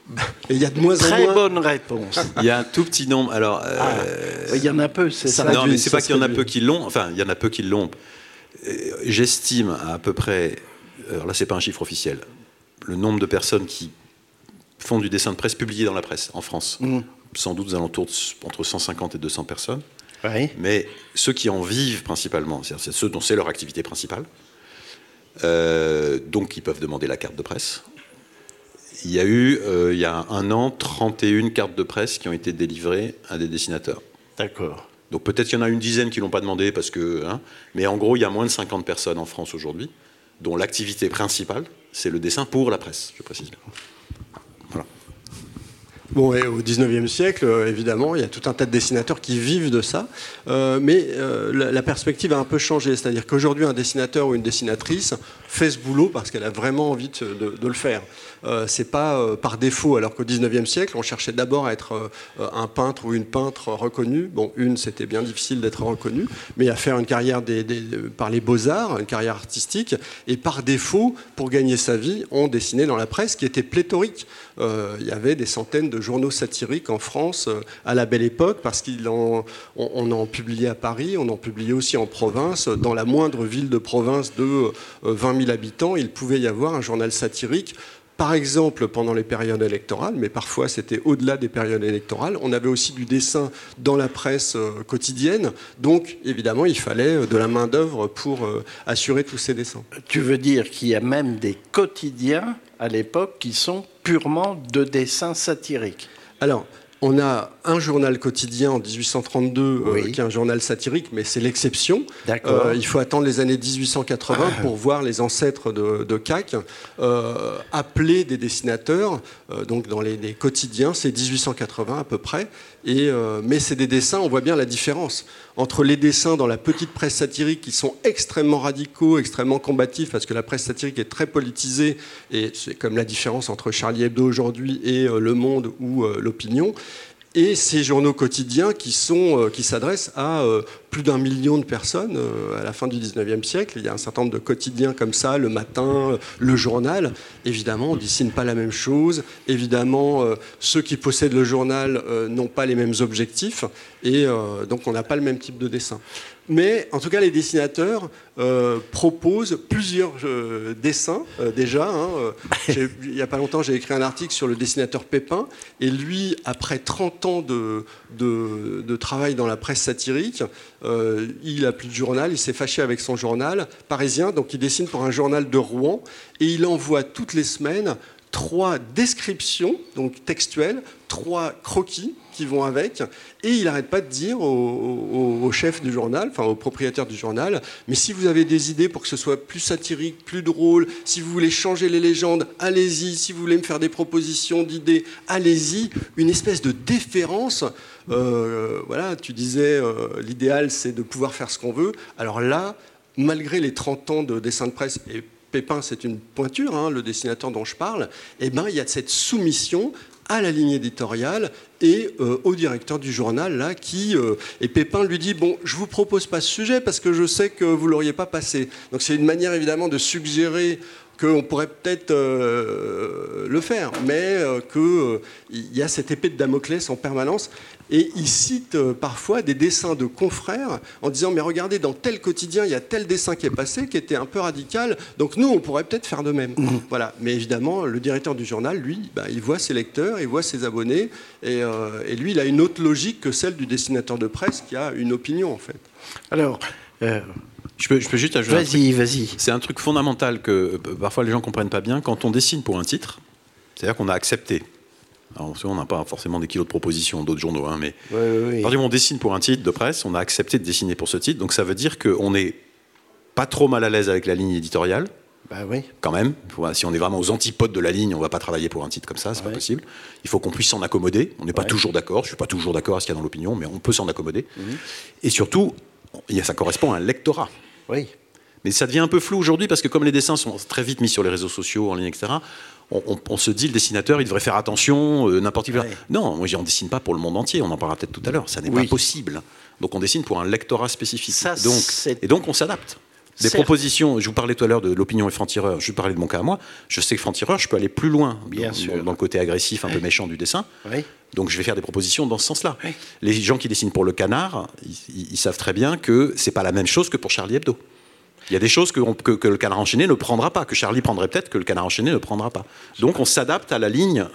Speaker 4: Et il y a de moins
Speaker 2: Très
Speaker 4: en moins...
Speaker 2: bonne réponse.
Speaker 3: Il y a un tout petit nombre. Alors, euh,
Speaker 2: ah, il y en a peu, c'est ça.
Speaker 4: ça
Speaker 3: non,
Speaker 4: réduit,
Speaker 3: mais c'est
Speaker 4: ça
Speaker 3: pas qu'il y en a
Speaker 4: réduit.
Speaker 3: peu qui l'ont. Enfin, il y en a peu qui l'ont. Euh, J'estime à à peu près. Alors là, c'est pas un chiffre officiel. Le nombre de personnes qui font du dessin de presse publié dans la presse en France.
Speaker 2: Mmh.
Speaker 3: Sans doute aux alentours de, entre cent cinquante et deux cents personnes.
Speaker 2: Oui.
Speaker 3: Mais ceux qui en vivent principalement, c'est-à-dire c'est ceux dont c'est leur activité principale, euh, donc ils peuvent demander la carte de presse. Il y a eu, euh, il y a un an, trente et une cartes de presse qui ont été délivrées à des dessinateurs.
Speaker 2: D'accord.
Speaker 3: Donc peut-être qu'il y en a une dizaine qui ne l'ont pas demandé, parce que, hein, mais en gros, il y a moins de cinquante personnes en France aujourd'hui, dont l'activité principale, c'est le dessin pour la presse, je précise. Voilà.
Speaker 4: Bon, et au dix-neuvième siècle, euh, évidemment, il y a tout un tas de dessinateurs qui vivent de ça, euh, mais euh, la, la perspective a un peu changé. C'est-à-dire qu'aujourd'hui, un dessinateur ou une dessinatrice fait ce boulot parce qu'elle a vraiment envie de, de, de le faire. Euh, c'est pas euh, par défaut, alors qu'au dix-neuvième siècle, on cherchait d'abord à être euh, un peintre ou une peintre reconnue. Bon, une, c'était bien difficile d'être reconnue, mais à faire une carrière des, des, par les beaux-arts, une carrière artistique, et par défaut, pour gagner sa vie, on dessinait dans la presse qui était pléthorique. Euh, il y avait des centaines de journaux satiriques en France euh, à la belle époque, parce qu'on on en publiait à Paris, on en publiait aussi en province. Dans la moindre ville de province de euh, vingt mille habitants, il pouvait y avoir un journal satirique. Par exemple, pendant les périodes électorales, mais parfois c'était au-delà des périodes électorales, on avait aussi du dessin dans la presse euh, quotidienne. Donc, évidemment, il fallait de la main-d'œuvre pour euh, assurer tous ces dessins.
Speaker 2: Tu veux dire qu'il y a même des quotidiens à l'époque qui sont purement de dessins satiriques?
Speaker 4: Alors, on a un journal quotidien en dix-huit cent trente-deux,
Speaker 2: oui.
Speaker 4: euh, qui est un journal satirique, mais c'est l'exception.
Speaker 2: D'accord.
Speaker 4: Euh, il faut attendre les années dix-huit cent quatre-vingts pour voir les ancêtres de, de C A C euh, appeler des dessinateurs. Euh, donc dans les, les quotidiens, c'est dix-huit cent quatre-vingts à peu près. Et, euh, mais c'est des dessins, on voit bien la différence entre les dessins dans la petite presse satirique qui sont extrêmement radicaux, extrêmement combatifs, parce que la presse satirique est très politisée, et c'est comme la différence entre Charlie Hebdo aujourd'hui et euh, Le Monde ou euh, L'Opinion. Et ces journaux quotidiens qui, sont, euh, qui s'adressent à euh, plus d'un million de personnes euh, à la fin du dix-neuvième siècle. Il y a un certain nombre de quotidiens comme ça, Le Matin, euh, Le Journal. Évidemment, on ne dessine pas la même chose. Évidemment, euh, ceux qui possèdent le journal euh, n'ont pas les mêmes objectifs. Et euh, donc, on n'a pas le même type de dessin. Mais en tout cas, les dessinateurs euh, proposent plusieurs euh, dessins euh, déjà. Hein. Il n'y a pas longtemps, j'ai écrit un article sur le dessinateur Pépin. Et lui, après trente ans de, de, de travail dans la presse satirique, euh, il n'a plus de journal. Il s'est fâché avec son journal parisien. Donc il dessine pour un journal de Rouen. Et il envoie toutes les semaines trois descriptions, donc textuelles, trois croquis qui vont avec, et il n'arrête pas de dire au, au, au chef du journal, enfin au propriétaire du journal, mais si vous avez des idées pour que ce soit plus satirique, plus drôle, si vous voulez changer les légendes, allez-y, si vous voulez me faire des propositions d'idées, allez-y, une espèce de déférence. Euh, voilà, tu disais, euh, l'idéal c'est de pouvoir faire ce qu'on veut, alors là, malgré les trente ans de dessin de presse, et Pépin, c'est une pointure, hein, le dessinateur dont je parle, eh ben, il y a cette soumission à la ligne éditoriale et euh, au directeur du journal, là, qui... Euh, et Pépin lui dit, bon, je ne vous propose pas ce sujet parce que je sais que vous ne l'auriez pas passé. Donc c'est une manière, évidemment, de suggérer qu'on pourrait peut-être euh, le faire, mais euh, qu'il euh, y a cette épée de Damoclès en permanence. Et il cite euh, parfois des dessins de confrères en disant, mais regardez, dans tel quotidien, il y a tel dessin qui est passé, qui était un peu radical, donc nous, on pourrait peut-être faire de même. Mmh. Voilà. Mais évidemment, le directeur du journal, lui, bah, il voit ses lecteurs, il voit ses abonnés, et, euh, et lui, il a une autre logique que celle du dessinateur de presse qui a une opinion, en fait.
Speaker 2: Alors... Euh...
Speaker 3: Je peux, je peux juste ajouter
Speaker 2: vas-y, vas-y.
Speaker 3: C'est un truc fondamental que euh, parfois les gens ne comprennent pas bien. Quand on dessine pour un titre, c'est-à-dire qu'on a accepté. Alors, on n'a pas forcément des kilos de propositions d'autres journaux, hein, mais
Speaker 2: oui, oui, oui.
Speaker 3: à partir du moment où on dessine pour un titre de presse, on a accepté de dessiner pour ce titre. Donc ça veut dire qu'on n'est pas trop mal à l'aise avec la ligne éditoriale.
Speaker 2: Bah oui.
Speaker 3: Quand même. Si on est vraiment aux antipodes de la ligne, on ne va pas travailler pour un titre comme ça, c'est ouais. pas possible. Il faut qu'on puisse s'en accommoder. On n'est pas ouais. toujours d'accord. Je ne suis pas toujours d'accord à ce qu'il y a dans l'opinion, mais on peut s'en accommoder. Mmh. Et surtout, ça correspond à un lectorat.
Speaker 2: Oui.
Speaker 3: Mais ça devient un peu flou aujourd'hui parce que comme les dessins sont très vite mis sur les réseaux sociaux, en ligne, et cetera, on, on, on se dit le dessinateur, il devrait faire attention, euh, n'importe qui. Ouais. Non, moi, on ne dessine pas pour le monde entier, on en parlera peut-être tout à l'heure, ça n'est oui. pas possible. Donc on dessine pour un lectorat spécifique.
Speaker 2: Ça,
Speaker 3: donc, et donc on s'adapte. Des
Speaker 2: Certes.
Speaker 3: propositions, je vous parlais tout à l'heure de l'opinion et franc-tireur, je parlais de mon cas à moi, je sais que franc-tireur, je peux aller plus loin
Speaker 2: Bien
Speaker 3: dans,
Speaker 2: sûr.
Speaker 3: dans le côté agressif, un peu méchant du dessin.
Speaker 2: Oui.
Speaker 3: Donc je vais faire des propositions dans ce sens-là.
Speaker 2: Oui.
Speaker 3: Les gens qui dessinent pour le Canard, ils, ils savent très bien que c'est pas la même chose que pour Charlie Hebdo. Il y a des choses que, on- que, que le Canard enchaîné ne prendra pas, que Charlie prendrait peut-être, que le Canard enchaîné ne prendra pas. Donc on s'adapte à la ligne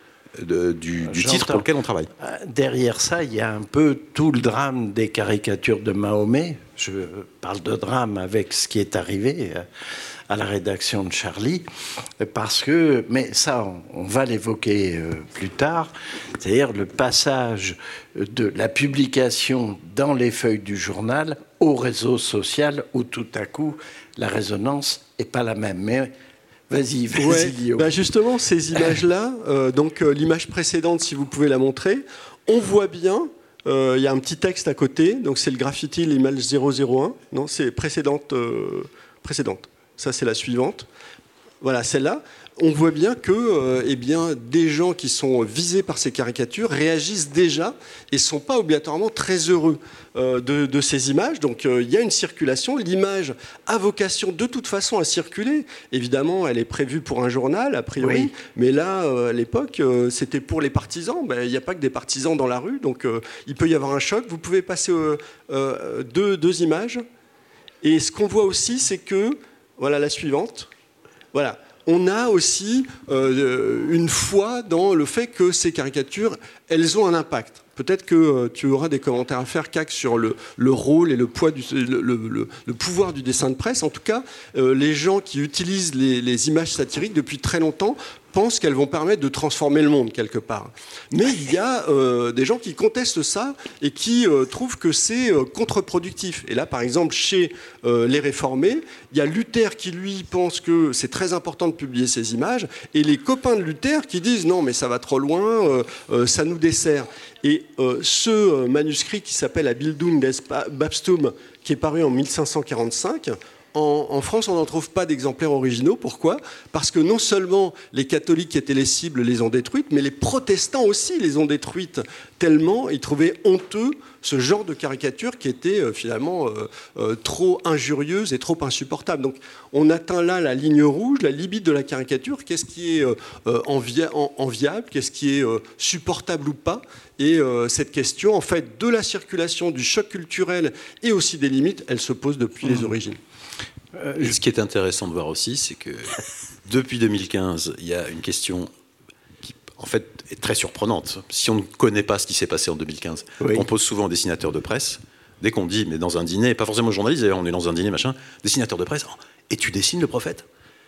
Speaker 3: de- du, du titre
Speaker 2: J'entends.
Speaker 3: pour lequel on travaille.
Speaker 2: Euh, Derrière ça, il y a un peu tout le drame des caricatures de Mahomet. Je parle de drame avec ce qui est arrivé euh, à la rédaction de Charlie, parce que, mais ça, on, on va l'évoquer euh, plus tard, c'est-à-dire le passage de la publication dans les feuilles du journal au réseau social, où tout à coup, la résonance n'est pas la même. Mais vas-y, vas-y,
Speaker 4: Ouais,
Speaker 2: Guillaume.
Speaker 4: bah justement, ces images-là, euh, donc euh, l'image précédente, si vous pouvez la montrer, on voit bien, euh, il y a un petit texte à côté, donc c'est le graffiti, l'image zéro zéro un, non, c'est précédente, euh, précédente, ça c'est la suivante, voilà, celle-là. On voit bien que euh, eh bien, des gens qui sont visés par ces caricatures réagissent déjà et ne sont pas obligatoirement très heureux euh, de, de ces images. Donc euh, il y a une circulation. L'image a vocation de toute façon à circuler. Évidemment, elle est prévue pour un journal, a priori.
Speaker 2: Oui.
Speaker 4: Mais là, euh, à l'époque, euh, c'était pour les partisans. Ben, il n'y a pas que des partisans dans la rue. Donc euh, il peut y avoir un choc. Vous pouvez passer euh, euh, deux, deux images. Et ce qu'on voit aussi, c'est que, voilà la suivante, voilà. On a aussi euh, une foi dans le fait que ces caricatures, elles ont un impact. Peut-être que euh, tu auras des commentaires à faire, Cac, sur le, le rôle et le, poids du, le, le, le pouvoir du dessin de presse. En tout cas, euh, les gens qui utilisent les, les images satiriques depuis très longtemps pensent qu'elles vont permettre de transformer le monde quelque part. Mais il y a euh, des gens qui contestent ça et qui euh, trouvent que c'est euh, contre-productif. Et là, par exemple, chez euh, les réformés, il y a Luther qui, lui, pense que c'est très important de publier ces images, et les copains de Luther qui disent non, mais ça va trop loin, euh, euh, ça nous dessert. Et euh, ce euh, manuscrit qui s'appelle Abbildung des Papsttum, qui est paru en mille cinq cent quarante-cinq, En, en France, on n'en trouve pas d'exemplaires originaux. Pourquoi ? Parce que non seulement les catholiques qui étaient les cibles les ont détruites, mais les protestants aussi les ont détruites, tellement ils trouvaient honteux ce genre de caricature qui était euh, finalement euh, euh, trop injurieuse et trop insupportable. Donc on atteint là la ligne rouge, la limite de la caricature. Qu'est-ce qui est euh, envia- en, enviable ? Qu'est-ce qui est euh, supportable ou pas ? Et euh, cette question, en fait, de la circulation, du choc culturel et aussi des limites, elle se pose depuis mmh. les origines.
Speaker 3: Et ce qui est intéressant de voir aussi, c'est que depuis deux mille quinze, il y a une question qui, en fait, est très surprenante. Si on ne connaît pas ce qui s'est passé en deux mille quinze, oui. on pose souvent aux dessinateurs de presse, dès qu'on dit, mais dans un dîner, pas forcément journaliste, d'ailleurs, on est dans un dîner, machin, dessinateur de presse, oh, et tu dessines le prophète ?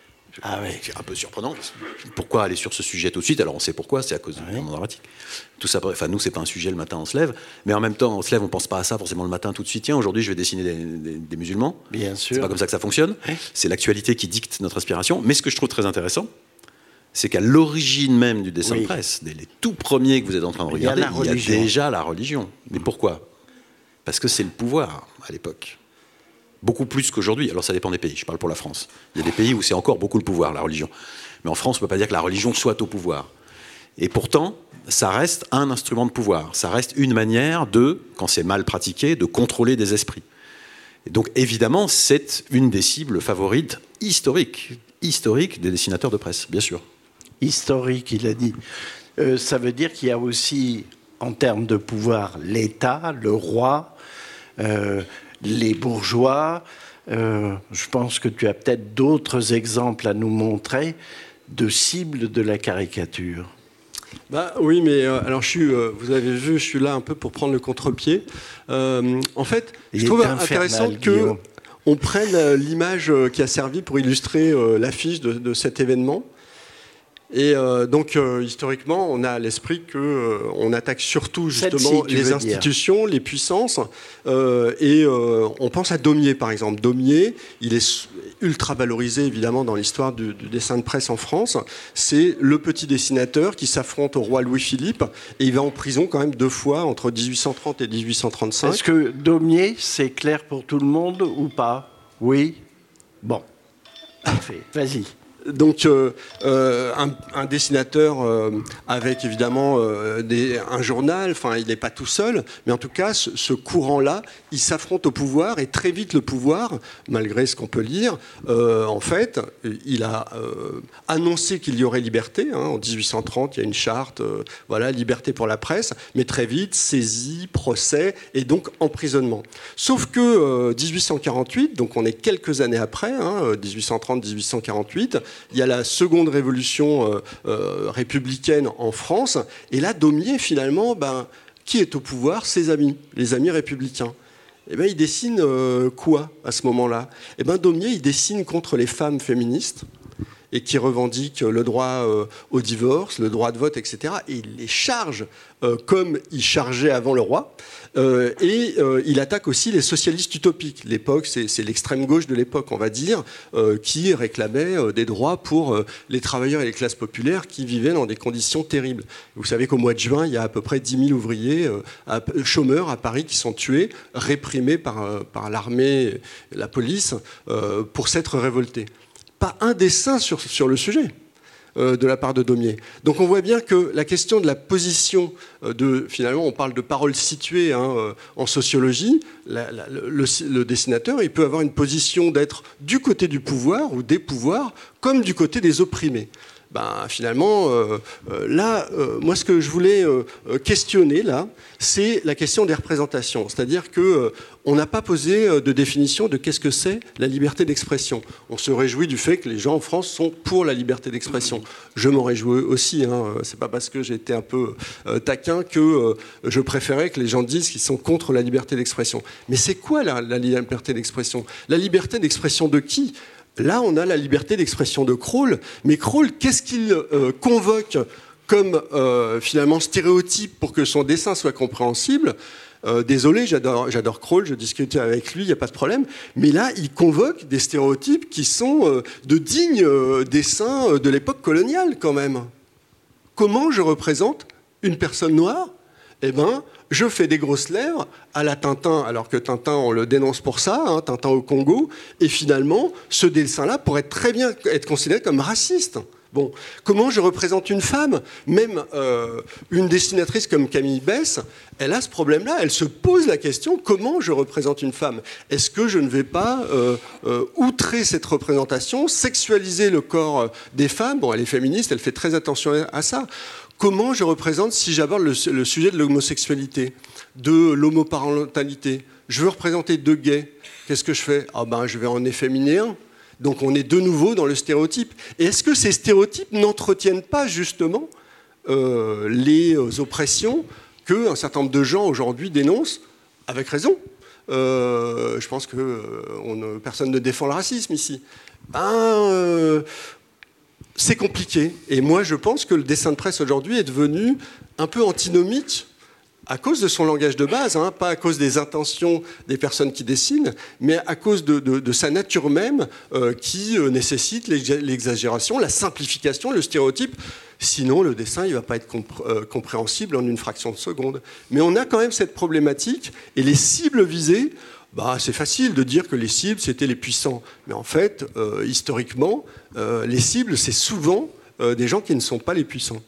Speaker 3: Ah ouais, c'est un peu surprenant. Pourquoi aller sur ce sujet tout de suite ? Alors on sait pourquoi, c'est à cause du monde narratif. Tout ça, enfin nous c'est pas un sujet le matin on se lève, mais en même temps on se lève, on pense pas à ça forcément le matin tout de suite. Tiens, aujourd'hui je vais dessiner des, des, des musulmans.
Speaker 2: Bien sûr.
Speaker 3: C'est pas comme ça que ça fonctionne. C'est l'actualité qui dicte notre inspiration. Mais ce que je trouve très intéressant, c'est qu'à l'origine même du dessin oui. de presse, dès les tout premiers que vous êtes en train de regarder, il y a, il y a déjà la religion. Mais pourquoi ? Parce que c'est le pouvoir à l'époque. Beaucoup plus qu'aujourd'hui. Alors ça dépend des pays, je parle pour la France. Il y a des pays où c'est encore beaucoup le pouvoir, la religion. Mais en France, on ne peut pas dire que la religion soit au pouvoir. Et pourtant, ça reste un instrument de pouvoir. Ça reste une manière de, quand c'est mal pratiqué, de contrôler des esprits. Et donc évidemment, c'est une des cibles favorites historiques, historiques des dessinateurs de presse, bien sûr.
Speaker 2: Historique, il a dit. Euh, ça veut dire qu'il y a aussi, en termes de pouvoir, l'État, le roi, euh, les bourgeois. Euh, je pense que tu as peut-être d'autres exemples à nous montrer de cibles de la caricature.
Speaker 4: Bah, oui, mais euh, alors je suis, euh, vous avez vu, je suis là un peu pour prendre le contre-pied. Euh, en fait,
Speaker 2: Il
Speaker 4: je trouve
Speaker 2: infernal,
Speaker 4: intéressant
Speaker 2: Guillaume.
Speaker 4: qu'on prenne l'image qui a servi pour illustrer euh, l'affiche de, de cet événement. Et euh, donc, euh, historiquement, on a à l'esprit qu'on euh, attaque surtout, justement,
Speaker 2: Celle-ci,
Speaker 4: les institutions, dire. les puissances. Euh, et euh, on pense à Daumier, par exemple. Daumier, il est ultra valorisé, évidemment, dans l'histoire du, du dessin de presse en France. C'est le petit dessinateur qui s'affronte au roi Louis-Philippe. Et il va en prison quand même deux fois, entre dix-huit cent trente et dix-huit cent trente-cinq.
Speaker 2: Est-ce que Daumier, c'est clair pour tout le monde ou pas ? Oui ? Bon. Parfait. Vas-y.
Speaker 4: Donc, euh, euh, un, un dessinateur euh, avec évidemment euh, des, un journal, enfin, il n'est pas tout seul, mais en tout cas, ce, ce courant-là, il s'affronte au pouvoir et très vite le pouvoir, malgré ce qu'on peut lire, euh, en fait, il a euh, annoncé qu'il y aurait liberté. Hein, en dix-huit cent trente, il y a une charte, euh, voilà, liberté pour la presse, mais très vite, saisie, procès et donc emprisonnement. Sauf que euh, dix-huit cent quarante-huit, donc on est quelques années après, hein, dix-huit cent trente dix-huit cent quarante-huit, il y a la seconde révolution euh, euh, républicaine en France, et là, Daumier, finalement, ben, qui est au pouvoir? Ses amis, les amis républicains. Eh ben, il dessine euh, quoi à ce moment-là? Eh ben, Daumier, il dessine contre les femmes féministes et qui revendiquent le droit euh, au divorce, le droit de vote, et cetera. Et il les charge euh, comme il chargeait avant le roi. Euh, et euh, il attaque aussi les socialistes utopiques. L'époque, c'est, c'est l'extrême gauche de l'époque, on va dire, euh, qui réclamait euh, des droits pour euh, les travailleurs et les classes populaires qui vivaient dans des conditions terribles. Vous savez qu'au mois de juin, il y a à peu près dix mille ouvriers euh, à, chômeurs à Paris qui sont tués, réprimés par, euh, par l'armée, la police, euh, pour s'être révoltés. Pas un dessin sur, sur le sujet euh, de la part de Daumier. Donc on voit bien que la question de la position euh, de, finalement, on parle de paroles situées hein, euh, en sociologie, la, la, le, le dessinateur, il peut avoir une position d'être du côté du pouvoir ou des pouvoirs, comme du côté des opprimés. Ben, finalement, euh, euh, là, euh, moi, ce que je voulais euh, questionner, là, c'est la question des représentations. C'est-à-dire que euh, on n'a pas posé de définition de qu'est-ce que c'est la liberté d'expression. On se réjouit du fait que les gens en France sont pour la liberté d'expression. Je m'en réjouis aussi. Hein. C'est pas parce que j'ai été un peu euh, taquin que euh, je préférais que les gens disent qu'ils sont contre la liberté d'expression. Mais c'est quoi la, la liberté d'expression? La liberté d'expression de qui? Là, on a la liberté d'expression de Crawl. Mais Crawl, qu'est-ce qu'il euh, convoque comme euh, finalement stéréotype pour que son dessin soit compréhensible? Euh, désolé, j'adore, j'adore Crawl, je discutais avec lui, il n'y a pas de problème. Mais là, il convoque des stéréotypes qui sont euh, de dignes euh, dessins de l'époque coloniale, quand même. Comment je représente une personne noire? Eh bien, je fais des grosses lèvres à la Tintin, alors que Tintin, on le dénonce pour ça, hein, Tintin au Congo. Et finalement, ce dessin-là pourrait très bien être considéré comme raciste. Bon, comment je représente une femme? Même euh, une dessinatrice comme Camille Besse, elle a ce problème-là. Elle se pose la question, comment je représente une femme? Est-ce que je ne vais pas euh, euh, outrer cette représentation, sexualiser le corps des femmes? Bon, elle est féministe, elle fait très attention à ça. Comment je représente, si j'aborde le, le sujet de l'homosexualité, de l'homoparentalité? Je veux représenter deux gays. Qu'est-ce que je fais? Ah ben, je vais en efféminer un. Donc on est de nouveau dans le stéréotype. Et est-ce que ces stéréotypes n'entretiennent pas justement euh, les oppressions qu'un certain nombre de gens aujourd'hui dénoncent, avec raison? euh, Je pense que euh, on, personne ne défend le racisme ici. Ben, euh, c'est compliqué. Et moi, je pense que le dessin de presse aujourd'hui est devenu un peu antinomique à cause de son langage de base, hein, pas à cause des intentions des personnes qui dessinent, mais à cause de, de, de sa nature même euh, qui euh, nécessite l'exagération, la simplification, le stéréotype. Sinon, le dessin, il ne va pas être compré- euh, compréhensible en une fraction de seconde. Mais on a quand même cette problématique, et les cibles visées, bah, c'est facile de dire que les cibles, c'était les puissants. Mais en fait, euh, historiquement, euh, les cibles, c'est souvent euh, des gens qui ne sont pas les puissants.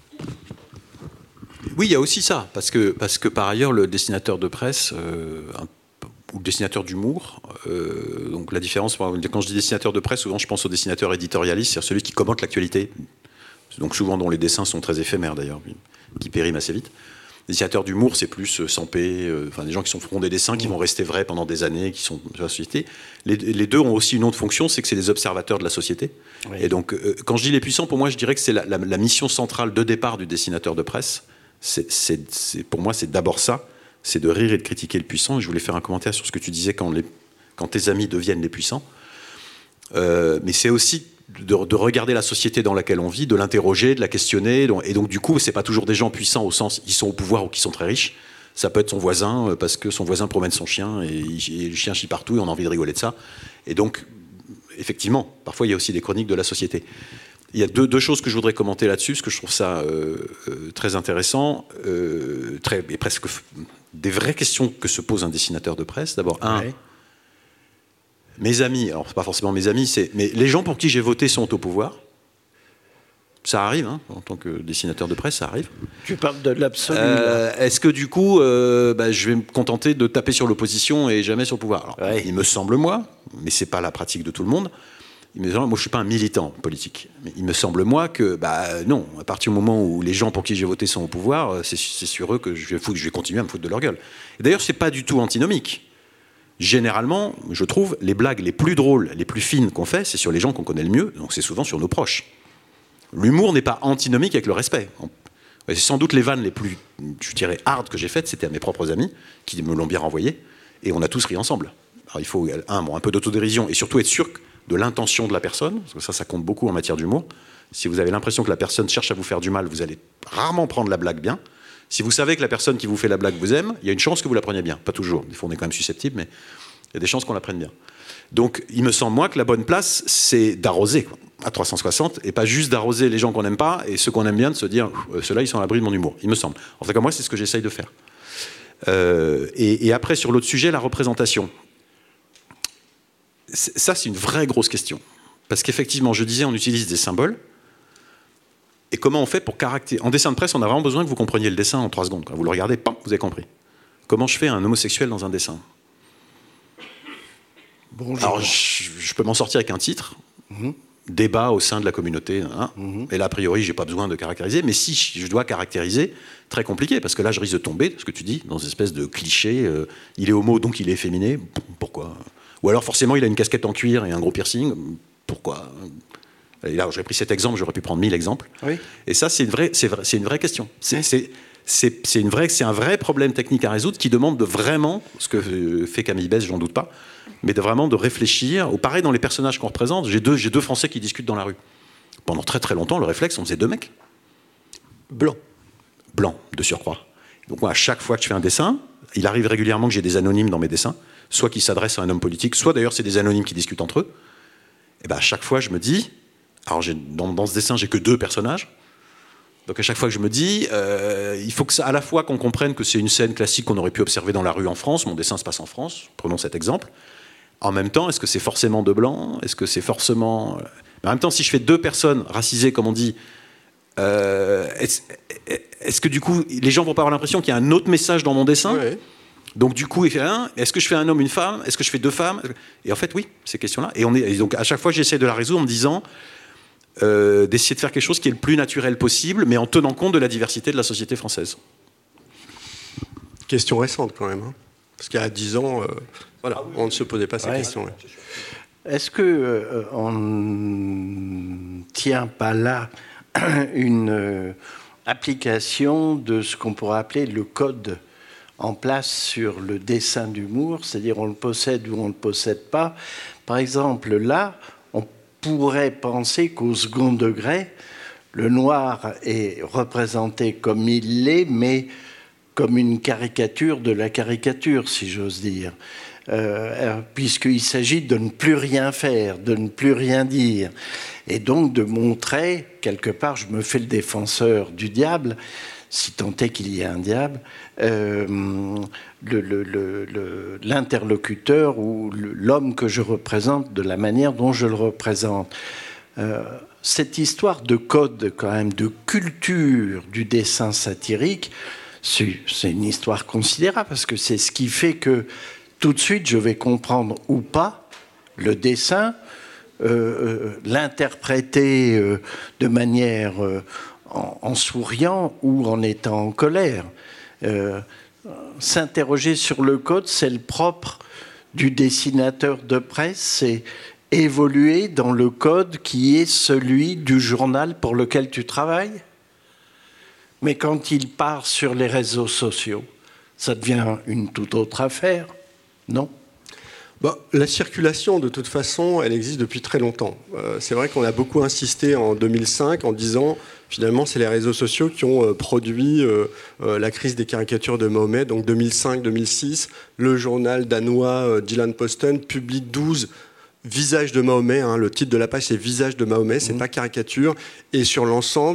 Speaker 3: Oui, il y a aussi ça, parce que, parce que par ailleurs, le dessinateur de presse, euh, un, ou le dessinateur d'humour, euh, donc la différence, quand je dis dessinateur de presse, souvent je pense au dessinateur éditorialiste, c'est-à-dire celui qui commente l'actualité, donc souvent dont les dessins sont très éphémères d'ailleurs, qui périment assez vite. Les dessinateurs d'humour, c'est plus euh, Sampé, euh, enfin des gens qui sont, feront des dessins qui vont rester vrais pendant des années, qui sont de la société. Les, les deux ont aussi une autre fonction, c'est que c'est des observateurs de la société. Oui. Et donc, euh, quand je dis les puissants, pour moi, je dirais que c'est la, la, la mission centrale de départ du dessinateur de presse. C'est, c'est, c'est, pour moi, c'est d'abord ça, c'est de rire et de critiquer le puissant. Et je voulais faire un commentaire sur ce que tu disais quand, les, quand tes amis deviennent les puissants. Euh, mais c'est aussi de, de regarder la société dans laquelle on vit, de l'interroger, de la questionner. Et donc, du coup, c'est pas toujours des gens puissants au sens ils sont au pouvoir ou qui sont très riches. Ça peut être son voisin, parce que son voisin promène son chien et, et le chien chie partout et on a envie de rigoler de ça. Et donc, effectivement, parfois, il y a aussi des chroniques de la société. Il y a deux, deux choses que je voudrais commenter là-dessus, parce que je trouve ça euh, euh, très intéressant, euh, très, et presque f- des vraies questions que se pose un dessinateur de presse. D'abord, un, ouais. Mes amis, alors c'est pas forcément mes amis, c'est, mais les gens pour qui j'ai voté sont au pouvoir. Ça arrive, hein, en tant que dessinateur de presse, ça arrive.
Speaker 2: Tu parles de l'absolu.
Speaker 3: Euh, est-ce que du coup, euh, bah, je vais me contenter de taper sur l'opposition et jamais sur le pouvoir? Alors,
Speaker 2: ouais.
Speaker 3: Il me semble, moi, mais c'est pas la pratique de tout le monde, il me semble, moi je suis pas un militant politique, mais il me semble, moi, que bah, non, à partir du moment où les gens pour qui j'ai voté sont au pouvoir, c'est, c'est sur eux que je vais, foutre, je vais continuer à me foutre de leur gueule. Et d'ailleurs, c'est pas du tout antinomique. Généralement, je trouve, les blagues les plus drôles, les plus fines qu'on fait, c'est sur les gens qu'on connaît le mieux, donc c'est souvent sur nos proches. L'humour n'est pas antinomique avec le respect. C'est sans doute les vannes les plus, je dirais, hard que j'ai faites, c'était à mes propres amis, qui me l'ont bien renvoyé, et on a tous ri ensemble. Alors il faut, un, bon, un peu d'autodérision, et surtout être sûr de l'intention de la personne, parce que ça, ça compte beaucoup en matière d'humour. Si vous avez l'impression que la personne cherche à vous faire du mal, vous allez rarement prendre la blague bien. Si vous savez que la personne qui vous fait la blague vous aime, il y a une chance que vous la preniez bien. Pas toujours, des fois on est quand même susceptible, mais il y a des chances qu'on la prenne bien. Donc il me semble, moi, que la bonne place, c'est d'arroser, quoi, à trois cent soixante, et pas juste d'arroser les gens qu'on n'aime pas, et ceux qu'on aime bien, de se dire, euh, ceux-là, ils sont à l'abri de mon humour, il me semble. En tout cas, moi, c'est ce que j'essaye de faire. Euh, et, et après, sur l'autre sujet, la représentation. C'est, ça, c'est une vraie grosse question. Parce qu'effectivement, je disais, on utilise des symboles, et comment on fait pour caractériser... En dessin de presse, on a vraiment besoin que vous compreniez le dessin en trois secondes. Quand vous le regardez, pam, vous avez compris. Comment je fais un homosexuel dans un dessin? Bonjour. Alors, je, je peux m'en sortir avec un titre, mmh. Débat au sein de la communauté, hein. Mmh. Et là, a priori, j'ai pas besoin de caractériser, mais si je dois caractériser, très compliqué, parce que là, je risque de tomber, ce que tu dis, dans une espèce de cliché, euh, il est homo, donc il est efféminé, pourquoi? Ou alors, forcément, il a une casquette en cuir et un gros piercing, pourquoi? Et là, j'ai pris cet exemple, j'aurais pu prendre mille exemples. Oui. Et ça, c'est une vraie, c'est vrai, c'est une vraie question. C'est, c'est, c'est, c'est, une vraie, c'est un vrai problème technique à résoudre qui demande de vraiment, ce que fait Camille Besse, j'en doute pas, mais de vraiment de réfléchir. Au pareil, dans les personnages qu'on représente, j'ai deux, j'ai deux Français qui discutent dans la rue. Pendant très très longtemps, le réflexe, on faisait deux mecs. Blancs. Blancs, de surcroît. Donc moi, à chaque fois que je fais un dessin, il arrive régulièrement que j'ai des anonymes dans mes dessins, soit qui s'adressent à un homme politique, soit d'ailleurs c'est des anonymes qui discutent entre eux. Et ben à chaque fois, je me dis... Alors j'ai, dans, dans ce dessin, j'ai que deux personnages. Donc à chaque fois que je me dis, euh, il faut que ça, à la fois qu'on comprenne que c'est une scène classique qu'on aurait pu observer dans la rue en France. Mon dessin se passe en France. Prenons cet exemple. En même temps, est-ce que c'est forcément de blanc? Est-ce que c'est forcément... Mais en même temps, si je fais deux personnes racisées, comme on dit, euh, est-ce, est-ce que du coup, les gens vont pas avoir l'impression qu'il y a un autre message dans mon dessin? Oui. Donc du coup, il fait un. Est-ce que je fais un homme, une femme? Est-ce que je fais deux femmes? Et en fait, oui, ces questions-là. Et, on est, et donc à chaque fois, j'essaie de la résoudre en me disant... Euh, d'essayer de faire quelque chose qui est le plus naturel possible, mais en tenant compte de la diversité de la société française.
Speaker 4: Question récente quand même, hein. Parce qu'il y a dix ans, euh, voilà, ah oui, on ne se posait pas ces ouais. questions-là.
Speaker 2: Est-ce qu'on euh, ne tient pas là une euh, application de ce qu'on pourrait appeler le code en place sur le dessin d'humour, c'est-à-dire on le possède ou on ne le possède pas? Par exemple, là, pourrait penser qu'au second degré, le noir est représenté comme il l'est, mais comme une caricature de la caricature, si j'ose dire. Euh, puisqu'il s'agit de ne plus rien faire, de ne plus rien dire. Et donc de montrer, quelque part, je me fais le défenseur du diable, si tant est qu'il y ait un diable, euh, le, le, le, le, l'interlocuteur ou l'homme que je représente de la manière dont je le représente. Euh, cette histoire de code, quand même, de culture du dessin satirique, c'est, c'est une histoire considérable, parce que c'est ce qui fait que tout de suite, je vais comprendre ou pas le dessin, euh, l'interpréter euh, de manière... Euh, En, en souriant ou en étant en colère. Euh, s'interroger sur le code, c'est le propre du dessinateur de presse, c'est évoluer dans le code qui est celui du journal pour lequel tu travailles. Mais quand il part sur les réseaux sociaux, ça devient une toute autre affaire, non ?
Speaker 4: Bon, la circulation, de toute façon, elle existe depuis très longtemps. Euh, c'est vrai qu'on a beaucoup insisté en deux mille cinq en disant, finalement, c'est les réseaux sociaux qui ont euh, produit euh, euh, la crise des caricatures de Mahomet. Donc deux mille cinq deux mille six, le journal danois euh, Jyllands-Posten publie douze visages de Mahomet. Hein, le titre de la page, c'est Visage de Mahomet, c'est mmh. pas caricature. Et sur l'ensemble,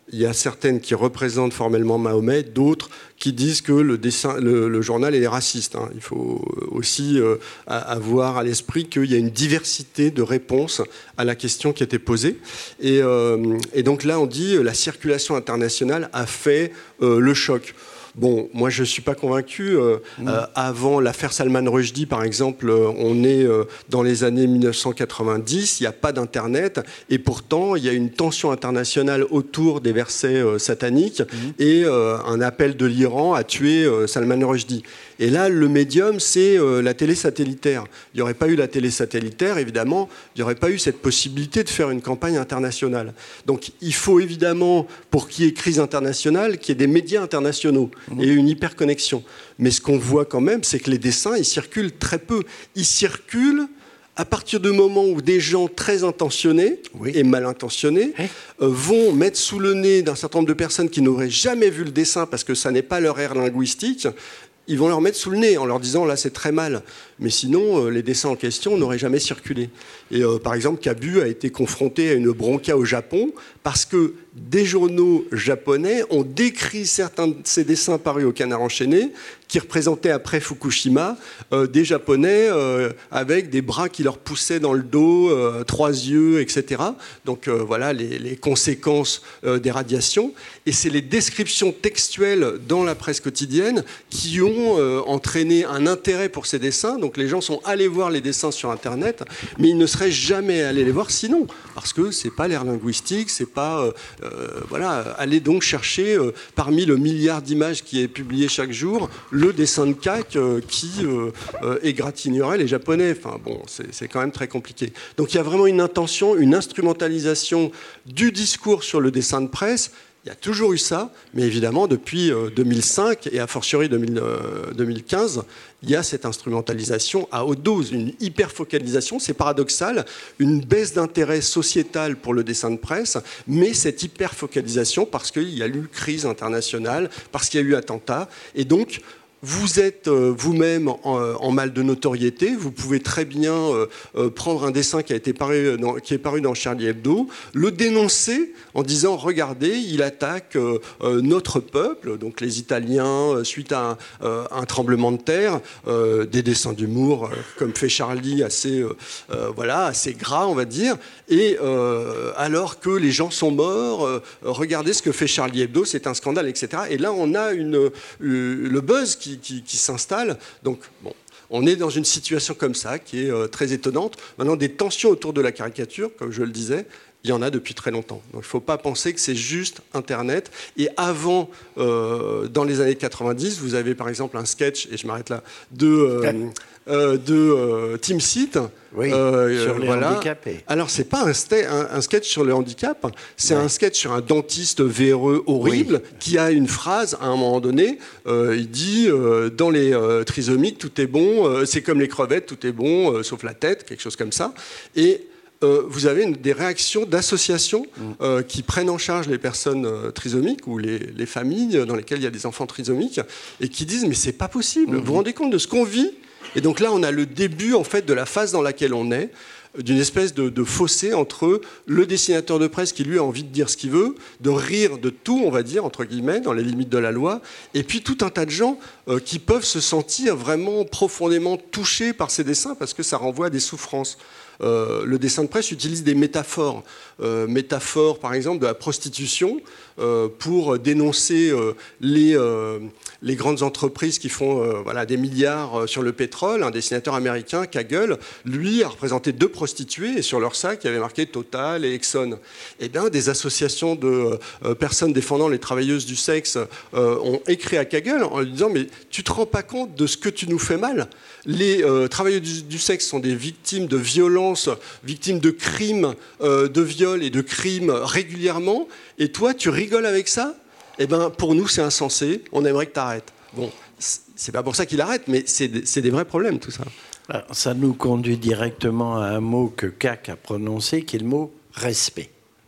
Speaker 4: il y a certaines qui représentent formellement Mahomet, d'autres qui disent que le, dessin, le, le journal est raciste. Hein. Il faut aussi euh, avoir à l'esprit qu'il y a une diversité de réponses à la question qui était posée. Et, euh, et donc là, on dit la circulation internationale a fait euh, le choc. Bon, moi je ne suis pas convaincu. Euh, mmh. euh, avant l'affaire Salman Rushdie, par exemple, euh, on est euh, dans les années mille neuf cent quatre-vingt-dix, il n'y a pas d'Internet, et pourtant il y a une tension internationale autour des versets euh, sataniques mmh. et euh, un appel de l'Iran à tuer euh, Salman Rushdie. Et là, le médium, c'est euh, la télé satellitaire. Il n'y aurait pas eu la télé satellitaire, évidemment, il n'y aurait pas eu cette possibilité de faire une campagne internationale. Donc il faut évidemment, pour qu'il y ait crise internationale, qu'il y ait des médias internationaux et une hyperconnexion. Mais ce qu'on voit quand même, c'est que les dessins, ils circulent très peu. Ils circulent à partir du moment où des gens très intentionnés oui. et mal intentionnés oui. euh, vont mettre sous le nez d'un certain nombre de personnes qui n'auraient jamais vu le dessin parce que ça n'est pas leur ère linguistique, ils vont leur mettre sous le nez en leur disant là c'est très mal. Mais sinon, euh, les dessins en question n'auraient jamais circulé. Et euh, par exemple, Kabu a été confronté à une bronca au Japon parce que des journaux japonais ont décrit certains de ces dessins parus au Canard enchaîné qui représentaient après Fukushima euh, des Japonais euh, avec des bras qui leur poussaient dans le dos, euh, trois yeux, et cetera. Donc euh, voilà les, les conséquences euh, des radiations. Et c'est les descriptions textuelles dans la presse quotidienne qui ont euh, entraîné un intérêt pour ces dessins. Donc les gens sont allés voir les dessins sur Internet, mais ils ne seraient jamais allés les voir sinon, parce que c'est pas l'ère linguistique, c'est pas... Euh, euh, voilà, aller donc chercher euh, parmi le milliard d'images qui est publié chaque jour, le dessin de C A C euh, qui euh, euh, égratignerait les Japonais. Enfin bon, c'est, c'est quand même très compliqué. Donc il y a vraiment une intention, une instrumentalisation du discours sur le dessin de presse. Il y a toujours eu ça, mais évidemment, depuis deux mille cinq et a fortiori deux mille quinze, il y a cette instrumentalisation à haute dose, une hyper-focalisation, c'est paradoxal, une baisse d'intérêt sociétal pour le dessin de presse, mais cette hyper-focalisation parce qu'il y a eu crise internationale, parce qu'il y a eu attentat, et donc... Vous êtes euh, vous-même en, en mal de notoriété, vous pouvez très bien euh, euh, prendre un dessin qui, a été paru dans, qui est paru dans Charlie Hebdo, le dénoncer en disant « Regardez, il attaque euh, euh, notre peuple, donc les Italiens, euh, suite à un, euh, un tremblement de terre, euh, des dessins d'humour, euh, comme fait Charlie, assez, euh, euh, voilà, assez gras, on va dire, et euh, alors que les gens sont morts, euh, regardez ce que fait Charlie Hebdo, c'est un scandale, et cetera » Et là, on a une, une, le buzz qui Qui, qui s'installe. Donc, bon, on est dans une situation comme ça qui est euh, très étonnante. Maintenant, des tensions autour de la caricature, comme je le disais, il y en a depuis très longtemps. Donc, il ne faut pas penser que c'est juste Internet. Et avant, euh, dans les années quatre-vingt-dix, vous avez par exemple un sketch, et je m'arrête là, de, euh, euh, de euh, Team Seat.
Speaker 2: Oui,
Speaker 4: euh,
Speaker 2: sur les
Speaker 4: voilà. handicapés. Alors, ce n'est pas un, un, un sketch sur le handicap, c'est ouais. un sketch sur un dentiste véreux horrible oui. qui a une phrase, à un moment donné, euh, il dit euh, « Dans les euh, trisomiques, tout est bon, euh, c'est comme les crevettes, tout est bon, euh, sauf la tête », quelque chose comme ça. Et euh, vous avez une, des réactions d'associations mm. euh, qui prennent en charge les personnes euh, trisomiques ou les, les familles dans lesquelles il y a des enfants trisomiques et qui disent « Mais c'est pas possible, mm. vous vous rendez compte de ce qu'on vit ?» Et donc là, on a le début en fait, de la phase dans laquelle on est, d'une espèce de, de fossé entre le dessinateur de presse qui, lui, a envie de dire ce qu'il veut, de rire de tout, on va dire, entre guillemets, dans les limites de la loi, et puis tout un tas de gens euh, qui peuvent se sentir vraiment profondément touchés par ces dessins parce que ça renvoie à des souffrances. Euh, le dessin de presse utilise des métaphores. Euh, métaphores, par exemple, de la prostitution euh, pour dénoncer euh, les, euh, les grandes entreprises qui font euh, voilà, des milliards sur le pétrole. Un dessinateur américain, Kaggle, lui, a représenté deux prostituées et sur leur sac, il y avait marqué Total et Exxon. Eh bien, des associations de euh, personnes défendant les travailleuses du sexe euh, ont écrit à Kaggle en lui disant « Mais tu te rends pas compte de ce que tu nous fais mal ? Les euh, travailleuses du, du sexe sont des victimes de violences, victimes de crimes, euh, de viols et de crimes régulièrement, et toi, tu rigoles avec ça ? Eh bien, pour nous, c'est insensé, on aimerait que tu arrêtes. » Bon, c'est pas pour ça qu'il arrête, mais c'est, c'est des vrais problèmes, tout ça.
Speaker 2: Alors, ça nous conduit directement à un mot que C A C a prononcé, qui est le mot « respect ».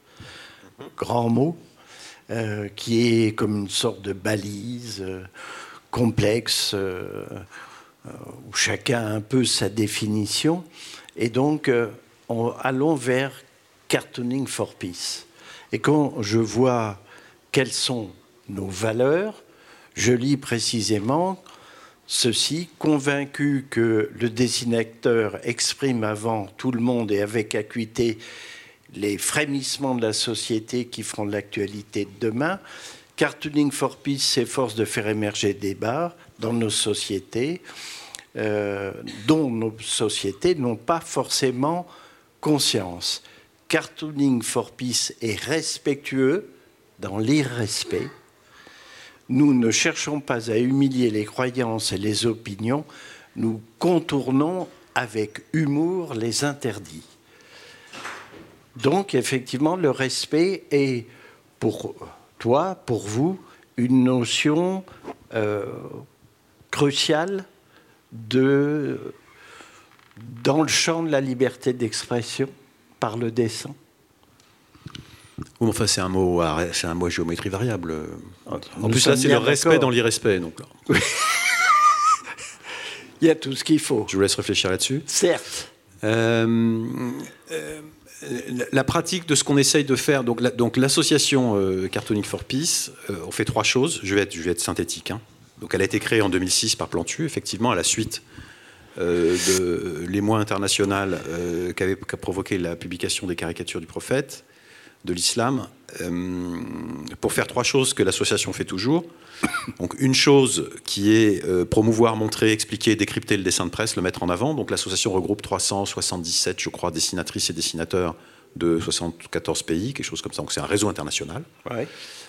Speaker 2: Grand mot, euh, qui est comme une sorte de balise euh, complexe, euh, où chacun a un peu sa définition. Et donc, euh, on, allons vers Cartooning for Peace. Et quand je vois quelles sont nos valeurs. Je lis précisément ceci: convaincu que le dessinateur exprime avant tout le monde et avec acuité les frémissements de la société qui feront de l'actualité de demain, Cartooning for Peace s'efforce de faire émerger des débats dans nos sociétés, euh, dont nos sociétés n'ont pas forcément conscience. Cartooning for Peace est respectueux dans l'irrespect. Nous ne cherchons pas à humilier les croyances et les opinions, nous contournons avec humour les interdits. Donc, effectivement, le respect est, pour toi, pour vous, une notion euh, cruciale de, dans le champ de la liberté d'expression par le dessin.
Speaker 3: Oui, enfin, c'est un mot, c'est un mot à géométrie variable. En
Speaker 2: Nous
Speaker 3: plus, là, c'est le respect
Speaker 2: d'accord.
Speaker 3: dans l'irrespect. Donc, là.
Speaker 2: Oui. Il y a tout ce qu'il faut.
Speaker 3: Je vous laisse réfléchir là-dessus.
Speaker 2: Certes.
Speaker 3: Euh, euh, la pratique de ce qu'on essaye de faire, donc, la, donc l'association euh, Cartooning for Peace, euh, on fait trois choses. Je vais être, je vais être synthétique. Hein. Donc, elle a été créée en deux mille six par Plantu, effectivement, à la suite euh, de l'émoi international euh, qui avait qui a provoqué la publication des caricatures du prophète, de l'islam, euh, pour faire trois choses que l'association fait toujours. Donc une chose qui est euh, promouvoir, montrer, expliquer, décrypter le dessin de presse, le mettre en avant. Donc l'association regroupe trois cent soixante-dix-sept, je crois, dessinatrices et dessinateurs de soixante-quatorze pays, quelque chose comme ça. Donc c'est un réseau international.
Speaker 2: Ouais.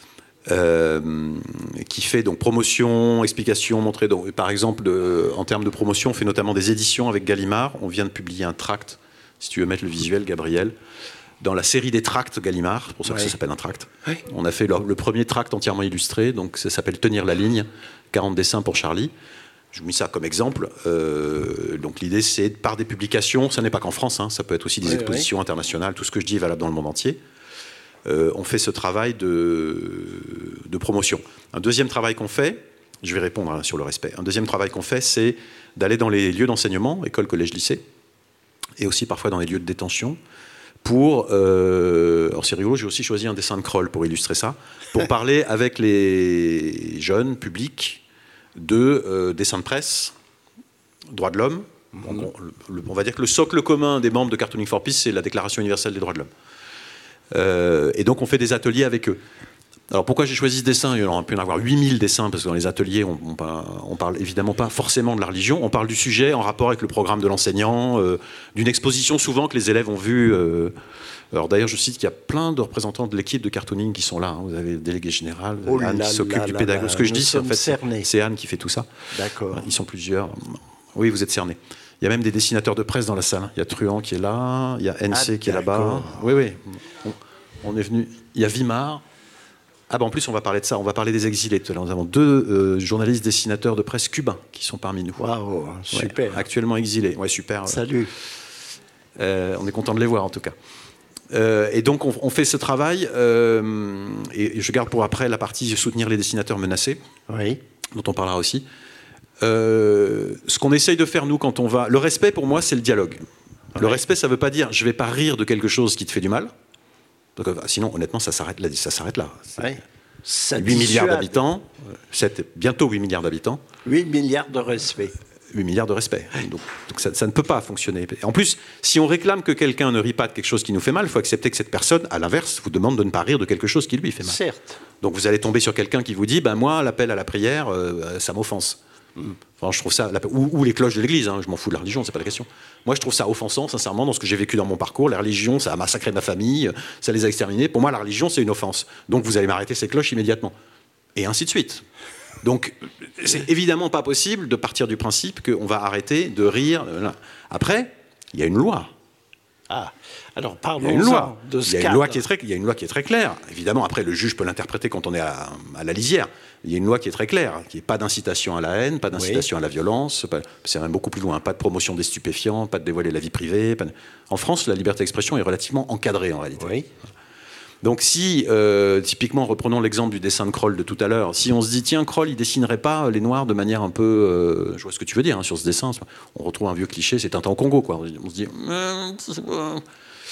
Speaker 3: Euh, qui fait donc promotion, explication, montrer. Donc, par exemple, de, en termes de promotion, on fait notamment des éditions avec Gallimard. On vient de publier un tract, si tu veux mettre le visuel, Gabriel, dans la série des tracts Gallimard, c'est pour ça que ouais. ça s'appelle un tract. Ouais. On a fait le, le premier tract entièrement illustré, donc ça s'appelle Tenir la ligne, quarante dessins pour Charlie. Je vous mets ça comme exemple. Euh, donc l'idée, c'est par des publications, ça n'est pas qu'en France, hein, ça peut être aussi des ouais, expositions ouais. internationales, tout ce que je dis est valable dans le monde entier. Euh, on fait ce travail de, de promotion. Un deuxième travail qu'on fait, je vais répondre hein, sur le respect, un deuxième travail qu'on fait, c'est d'aller dans les lieux d'enseignement, école, collège, lycée, et aussi parfois dans les lieux de détention, pour, euh, alors c'est rigolo, j'ai aussi choisi un dessin de Kroll pour illustrer ça, pour parler avec les jeunes publics de euh, dessins de presse, droits de l'homme. Mm-hmm. Donc on, le, on va dire que le socle commun des membres de Cartooning for Peace, c'est la Déclaration universelle des droits de l'homme. Euh, et donc on fait des ateliers avec eux. Alors pourquoi j'ai choisi ce dessin? Il aurait pu y en avoir huit mille dessins, parce que dans les ateliers, on, on, on parle évidemment pas forcément de la religion, on parle du sujet en rapport avec le programme de l'enseignant, euh, d'une exposition souvent que les élèves ont vue. Euh, alors d'ailleurs, je cite qu'il y a plein de représentants de l'équipe de cartooning qui sont là. Hein. Vous avez le délégué général,
Speaker 2: oh
Speaker 3: Anne
Speaker 2: là
Speaker 3: qui s'occupe
Speaker 2: là
Speaker 3: du
Speaker 2: là
Speaker 3: pédagogue.
Speaker 2: là,
Speaker 3: Ce que je dis, c'est en fait,
Speaker 2: cernés.
Speaker 3: c'est Anne qui fait tout ça.
Speaker 2: D'accord.
Speaker 3: Ils sont plusieurs. Oui, vous êtes cernés. Il y a même des dessinateurs de presse dans la salle. Il y a Truand qui est là, il y a N C ah, qui est là-bas. Oui, oui. On, on est venu. Il y a Vimard. Ah ben en plus on va parler de ça, on va parler des exilés tout à l'heure. Nous avons deux euh, journalistes dessinateurs de presse cubains qui sont parmi nous.
Speaker 2: Waouh, super.
Speaker 3: Ouais, actuellement exilés, ouais super.
Speaker 2: Salut.
Speaker 3: Euh, on est content de les voir en tout cas. Euh, et donc on, on fait ce travail euh, et, et je garde pour après la partie soutenir les dessinateurs menacés,
Speaker 2: oui.
Speaker 3: dont on parlera aussi. Euh, ce qu'on essaye de faire nous quand on va, le respect pour moi c'est le dialogue. Ouais. Le respect ça veut pas dire je vais pas rire de quelque chose qui te fait du mal. Donc, sinon, honnêtement, ça s'arrête là. Ça s'arrête là.
Speaker 2: Ouais.
Speaker 3: huit milliards d'habitants, sept, bientôt huit milliards d'habitants.
Speaker 2: huit milliards de respect.
Speaker 3: huit milliards de respect. Donc, donc ça, ça ne peut pas fonctionner. En plus, si on réclame que quelqu'un ne rit pas de quelque chose qui nous fait mal, il faut accepter que cette personne, à l'inverse, vous demande de ne pas rire de quelque chose qui lui fait mal.
Speaker 2: Certes.
Speaker 3: Donc vous allez tomber sur quelqu'un qui vous dit ben, « moi, l'appel à la prière, euh, ça m'offense ». Enfin, je trouve ça, ou, ou les cloches de l'église, hein, je m'en fous de la religion, c'est pas la question. Moi, je trouve ça offensant, sincèrement, dans ce que j'ai vécu dans mon parcours. La religion, ça a massacré ma famille, ça les a exterminés. Pour moi, la religion, c'est une offense. Donc, vous allez m'arrêter ces cloches immédiatement. Et ainsi de suite. Donc, c'est évidemment pas possible de partir du principe qu'on va arrêter de rire. Après, il y a une loi.
Speaker 2: Ah, alors parlons
Speaker 3: il y a une loi.
Speaker 2: de ce
Speaker 3: il, y a une loi qui est très, il y a une loi qui est très claire. Évidemment, après, le juge peut l'interpréter quand on est à, à la lisière. Il y a une loi qui est très claire, qui n'est pas d'incitation à la haine, pas d'incitation oui. à la violence, pas, c'est même beaucoup plus loin, pas de promotion des stupéfiants, pas de dévoiler la vie privée. Pas de... En France, la liberté d'expression est relativement encadrée en réalité.
Speaker 2: Oui.
Speaker 3: Donc si, euh, typiquement, reprenons l'exemple du dessin de Kroll de tout à l'heure, si on se dit, tiens, Kroll, il dessinerait pas les Noirs de manière un peu... Euh, je vois ce que tu veux dire hein, sur ce dessin, on retrouve un vieux cliché, c'est Tintin au Congo, quoi. On se dit...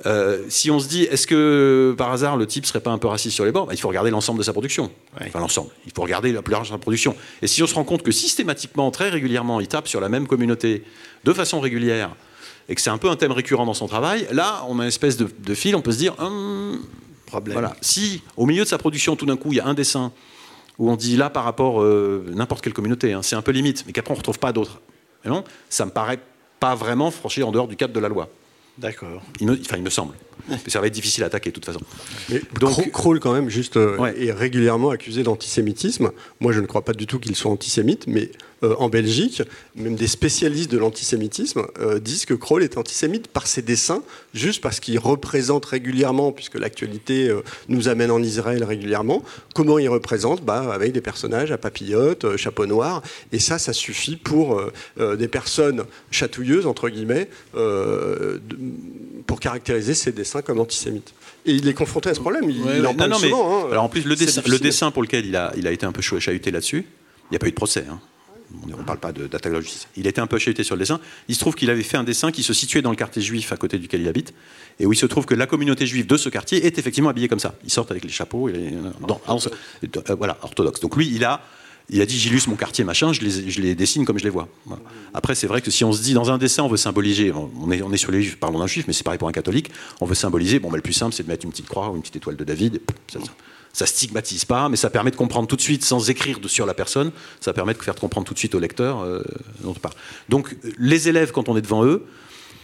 Speaker 3: Euh, si on se dit, est-ce que par hasard le type serait pas un peu raciste sur les bords, bah, il faut regarder l'ensemble de sa production. Ouais. Enfin l'ensemble, il faut regarder la plus large de sa production. Et si on se rend compte que systématiquement, très régulièrement, il tape sur la même communauté de façon régulière, et que c'est un peu un thème récurrent dans son travail, là on a une espèce de, de fil, on peut se dire, hum, problème. Voilà. Si au milieu de sa production, tout d'un coup, il y a un dessin où on dit là par rapport euh, n'importe quelle communauté, hein, c'est un peu limite, mais qu'après on ne retrouve pas d'autres. Mais non, ça me paraît pas vraiment franchir en dehors du cadre de la loi.
Speaker 2: D'accord.
Speaker 3: Il me, enfin, il me semble. Ça va être difficile à attaquer de toute façon.
Speaker 4: Mais donc, Kroll, quand même, juste, euh, ouais. est régulièrement accusé d'antisémitisme. Moi, je ne crois pas du tout qu'il soit antisémite, mais euh, en Belgique, même des spécialistes de l'antisémitisme euh, disent que Kroll est antisémite par ses dessins, juste parce qu'il représente régulièrement, puisque l'actualité euh, nous amène en Israël régulièrement, comment il représente bah, avec des personnages à papillotes, euh, chapeau noir, et ça, ça suffit pour euh, euh, des personnes chatouilleuses, entre guillemets, euh, de, pour caractériser ses dessins comme antisémites. Et il est confronté à ce problème, il, ouais, il en parle non, non, souvent. Hein.
Speaker 3: Alors en plus, le dessin, le dessin pour lequel il a, il a été un peu chahuté là-dessus, il n'y a pas eu de procès. Hein. On ne parle pas d'attaque de la justice. Il a été un peu chahuté sur le dessin. Il se trouve qu'il avait fait un dessin qui se situait dans le quartier juif à côté duquel il habite, et où il se trouve que la communauté juive de ce quartier est effectivement habillée comme ça. Ils sortent avec les chapeaux, et les, dans, ah, euh, voilà, orthodoxe. Donc lui, il a... Il a dit, j'illustre mon quartier, machin, je les, je les dessine comme je les vois. Voilà. Après, c'est vrai que si on se dit, dans un dessin, on veut symboliser, on est, on est sur les juifs, parlons d'un juif, mais c'est pareil pour un catholique, on veut symboliser, bon, bah, le plus simple, c'est de mettre une petite croix ou une petite étoile de David. Ça, ça, ça stigmatise pas, mais ça permet de comprendre tout de suite, sans écrire de, sur la personne, ça permet de faire comprendre tout de suite au lecteur euh, dont on parle. Donc, les élèves, quand on est devant eux,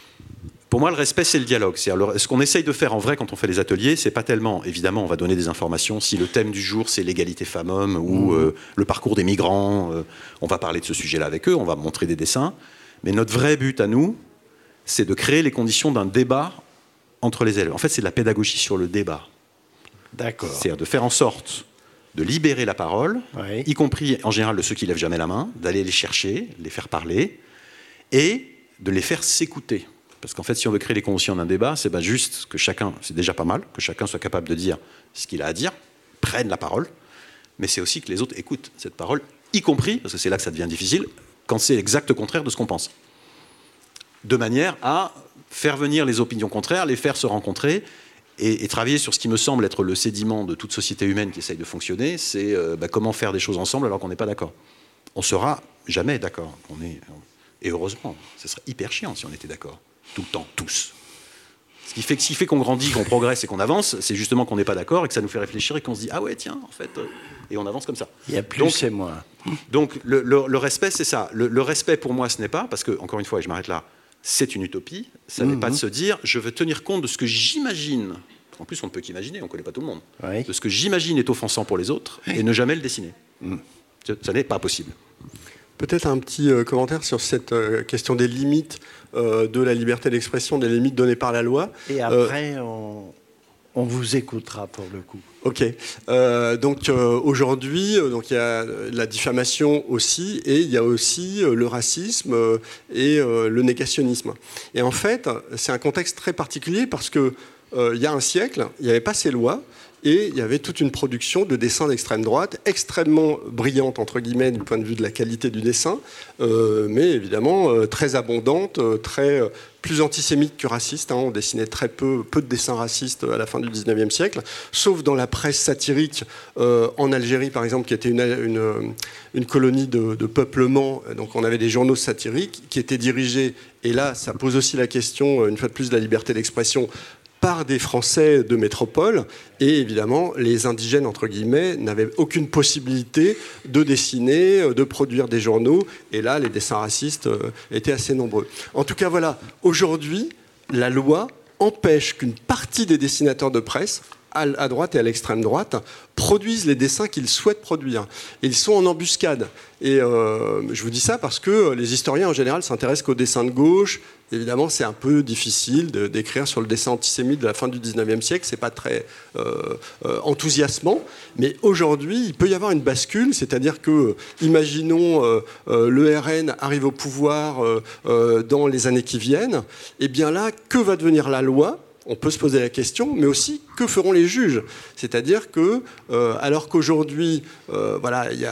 Speaker 3: pour moi, le respect, c'est le dialogue. C'est-à-dire, ce qu'on essaye de faire en vrai quand on fait les ateliers, c'est pas tellement, évidemment, on va donner des informations. Si le thème du jour, c'est l'égalité femmes-hommes ou euh, le parcours des migrants, euh, on va parler de ce sujet-là avec eux, on va montrer des dessins. Mais notre vrai but à nous, c'est de créer les conditions d'un débat entre les élèves. En fait, c'est de la pédagogie sur le débat.
Speaker 2: D'accord.
Speaker 3: C'est-à-dire de faire en sorte de libérer la parole, oui. y compris en général de ceux qui lèvent jamais la main, d'aller les chercher, les faire parler, et de les faire s'écouter. Parce qu'en fait, si on veut créer les conditions d'un débat, c'est ben juste que chacun, c'est déjà pas mal, que chacun soit capable de dire ce qu'il a à dire, prenne la parole, mais c'est aussi que les autres écoutent cette parole, y compris, parce que c'est là que ça devient difficile, quand c'est l'exact contraire de ce qu'on pense. De manière à faire venir les opinions contraires, les faire se rencontrer, et, et travailler sur ce qui me semble être le sédiment de toute société humaine qui essaye de fonctionner, c'est euh, ben, comment faire des choses ensemble alors qu'on n'est pas d'accord. On ne sera jamais d'accord. On est, et heureusement, ce serait hyper chiant si on était d'accord. Tout le temps, tous. Ce qui fait, ce qui fait qu'on grandit, qu'on progresse et qu'on avance, c'est justement qu'on n'est pas d'accord et que ça nous fait réfléchir et qu'on se dit « Ah ouais, tiens, en fait... » Et on avance comme ça.
Speaker 2: Il y a plus et moins.
Speaker 3: Donc, le, le, le respect, c'est ça. Le, le respect, pour moi, ce n'est pas, parce que, encore une fois, et je m'arrête là, c'est une utopie. Ça mmh. n'est pas de se dire « Je veux tenir compte de ce que j'imagine. » En plus, on ne peut qu'imaginer, on ne connaît pas tout le monde. Oui. De ce que j'imagine est offensant pour les autres oui. et ne jamais le dessiner. Mmh. Ça, ça n'est pas possible.
Speaker 4: Peut-être un petit euh, commentaire sur cette euh, question des limites euh, de la liberté d'expression, des limites données par la loi.
Speaker 2: Et après, euh, on, on vous écoutera pour le coup.
Speaker 4: Ok. Euh, donc euh, aujourd'hui, euh, donc il y a la diffamation aussi, et il y a aussi euh, le racisme euh, et euh, le négationnisme. Et en fait, c'est un contexte très particulier parce que euh, il y a un siècle, il n'y avait pas ces lois. Et il y avait toute une production de dessins d'extrême droite, extrêmement brillante, entre guillemets, du point de vue de la qualité du dessin, euh, mais évidemment euh, très abondante, euh, très, euh, plus antisémite que raciste. Hein. On dessinait très peu, peu de dessins racistes à la fin du dix-neuvième siècle, sauf dans la presse satirique euh, en Algérie, par exemple, qui était une, une, une colonie de, de peuplement. Donc on avait des journaux satiriques qui étaient dirigés, et là, ça pose aussi la question, une fois de plus, de la liberté d'expression, par des Français de métropole, et évidemment les indigènes entre guillemets n'avaient aucune possibilité de dessiner, de produire des journaux, et là les dessins racistes étaient assez nombreux. En tout cas voilà, aujourd'hui la loi empêche qu'une partie des dessinateurs de presse, à droite et à l'extrême droite, produisent les dessins qu'ils souhaitent produire. Et ils sont en embuscade. Et euh, je vous dis ça parce que les historiens, en général, s'intéressent qu'aux dessins de gauche. Évidemment, c'est un peu difficile de, d'écrire sur le dessin antisémite de la fin du dix-neuvième siècle. C'est pas très euh, euh, enthousiasmant. Mais aujourd'hui, il peut y avoir une bascule. C'est-à-dire que, imaginons, euh, euh, le R N arrive au pouvoir euh, euh, dans les années qui viennent. Et bien là, que va devenir la loi ? On peut se poser la question, mais aussi, que feront les juges ? C'est-à-dire que, euh, alors qu'aujourd'hui, euh, voilà, il y a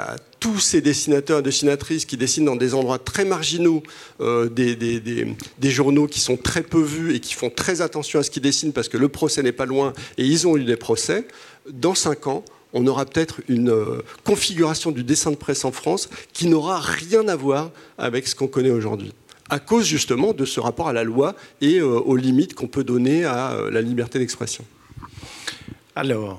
Speaker 4: tous ces dessinateurs et dessinatrices qui dessinent dans des endroits très marginaux, euh, des, des, des, des journaux qui sont très peu vus et qui font très attention à ce qu'ils dessinent parce que le procès n'est pas loin et ils ont eu des procès, dans cinq ans, on aura peut-être une euh, configuration du dessin de presse en France qui n'aura rien à voir avec ce qu'on connaît aujourd'hui, à cause justement de ce rapport à la loi et euh, aux limites qu'on peut donner à euh, la liberté d'expression.
Speaker 2: Alors,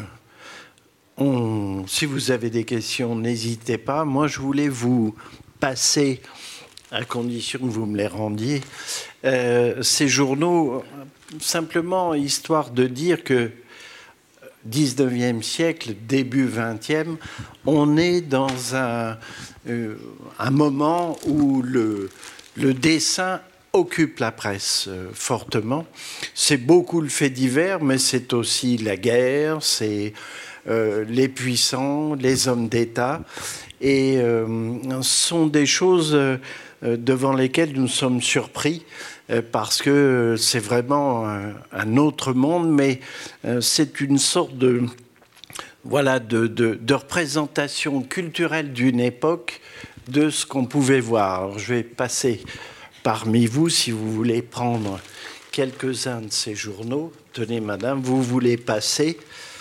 Speaker 2: on, si vous avez des questions, n'hésitez pas. Moi, je voulais vous passer, à condition que vous me les rendiez, euh, ces journaux, simplement histoire de dire que dix-neuvième siècle, début vingtième, on est dans un, euh, un moment où le, le dessin occupe la presse euh, fortement. C'est beaucoup le fait divers, mais c'est aussi la guerre, c'est euh, les puissants, les hommes d'État, et euh, ce sont des choses euh, devant lesquelles nous sommes surpris, parce que c'est vraiment un autre monde, mais c'est une sorte de, voilà, de, de, de représentation culturelle d'une époque de ce qu'on pouvait voir. Alors, je vais passer parmi vous, si vous voulez prendre quelques-uns de ces journaux. Tenez, madame, vous voulez passer.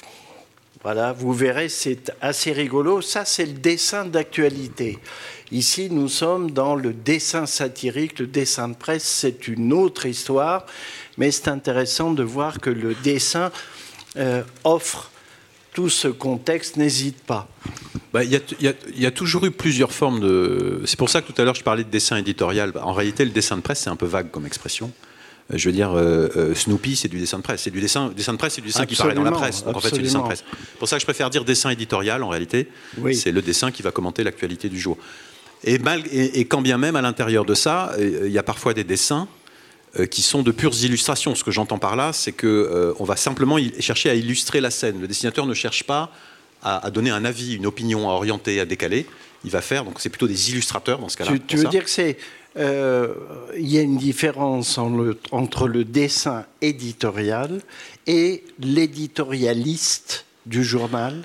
Speaker 2: Voilà, vous verrez, c'est assez rigolo. Ça, c'est le dessin d'actualité. Ici, nous sommes dans le dessin satirique, le dessin de presse, c'est une autre histoire, mais c'est intéressant de voir que le dessin euh, offre tout ce contexte, n'hésite pas.
Speaker 3: Bah, y a, y a, y a toujours eu plusieurs formes de... C'est pour ça que tout à l'heure, je parlais de dessin éditorial. En réalité, le dessin de presse, c'est un peu vague comme expression. Je veux dire, euh, euh, Snoopy, c'est du dessin de presse. C'est du dessin, dessin de presse, c'est du dessin absolument, qui paraît dans la presse. Donc, en fait, c'est du dessin de presse. C'est pour ça que je préfère dire dessin éditorial, en réalité. Oui. C'est le dessin qui va commenter l'actualité du jour. Et, mal, et, et quand bien même, à l'intérieur de ça, il y a parfois des dessins euh, qui sont de pures illustrations. Ce que j'entends par là, c'est qu'on euh, va simplement chercher à illustrer la scène. Le dessinateur ne cherche pas à, à donner un avis, une opinion, à orienter, à décaler. Il va faire, donc c'est plutôt des illustrateurs dans ce cas-là.
Speaker 2: Tu, tu veux ça. dire que c'est... Il euh, y a une différence en le, entre le dessin éditorial et l'éditorialiste du journal?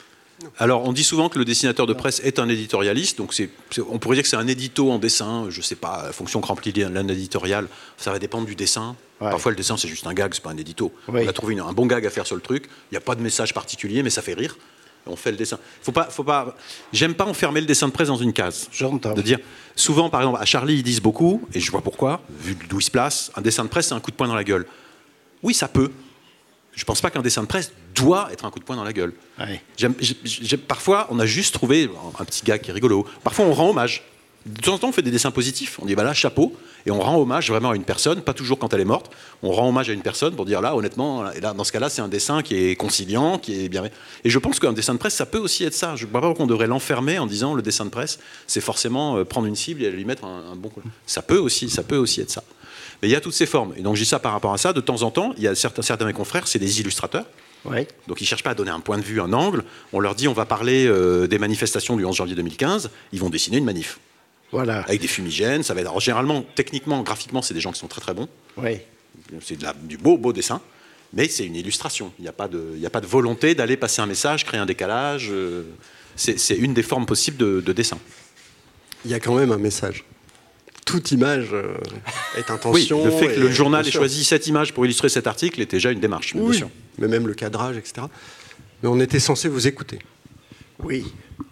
Speaker 3: Alors, on dit souvent que le dessinateur de presse est un éditorialiste, donc c'est, c'est, on pourrait dire que c'est un édito en dessin, je ne sais pas, la fonction que remplit un éditorial, ça va dépendre du dessin. Ouais. Parfois, le dessin, c'est juste un gag, c'est pas un édito. Oui. On a trouvé une, un bon gag à faire sur le truc, il n'y a pas de message particulier, mais ça fait rire. On fait le dessin. Faut pas, faut pas. J'aime pas enfermer le dessin de presse dans une case.
Speaker 2: J'entends.
Speaker 3: De dire, souvent, par exemple, à Charlie, ils disent beaucoup, et je vois pourquoi, vu d'où il se place, un dessin de presse, c'est un coup de poing dans la gueule. Oui, ça peut. Je pense pas qu'un dessin de presse doit être un coup de poing dans la gueule. Ouais. J'aime, j'aime, parfois, on a juste trouvé un petit gars qui est rigolo. Parfois, on rend hommage. De temps en temps, on fait des dessins positifs. On dit, bah là, chapeau. Et on rend hommage vraiment à une personne, pas toujours quand elle est morte. On rend hommage à une personne pour dire, là, honnêtement, et là, dans ce cas-là, c'est un dessin qui est conciliant, qui est bien. Et je pense qu'un dessin de presse, ça peut aussi être ça. Je ne vois pas pourquoi on devrait l'enfermer en disant, le dessin de presse, c'est forcément prendre une cible et lui mettre un, un bon coup. Ça peut aussi, ça peut aussi être ça. Mais il y a toutes ces formes. Et donc, je dis ça par rapport à ça. De temps en temps, il y a certains, certains de mes confrères, c'est des illustrateurs. Ouais. Donc, ils ne cherchent pas à donner un point de vue, un angle. On leur dit, on va parler euh, des manifestations du onze janvier deux mille quinze. Ils vont dessiner une manif. Voilà. Avec des fumigènes, ça va être... Alors, généralement, techniquement, graphiquement, c'est des gens qui sont très très bons. Oui. C'est de la, du beau, beau dessin, mais c'est une illustration. Il n'y a pas de, il n'y a pas de volonté d'aller passer un message, créer un décalage. Euh, c'est, c'est une des formes possibles de, de dessin.
Speaker 4: Il y a quand même un message. Toute image euh, est intention.
Speaker 3: Oui, le fait que le journal ait choisi cette image pour illustrer cet article est déjà une démarche.
Speaker 4: Oui, bien sûr. Mais même le cadrage, et cetera. Mais on était censé vous écouter.
Speaker 2: Oui.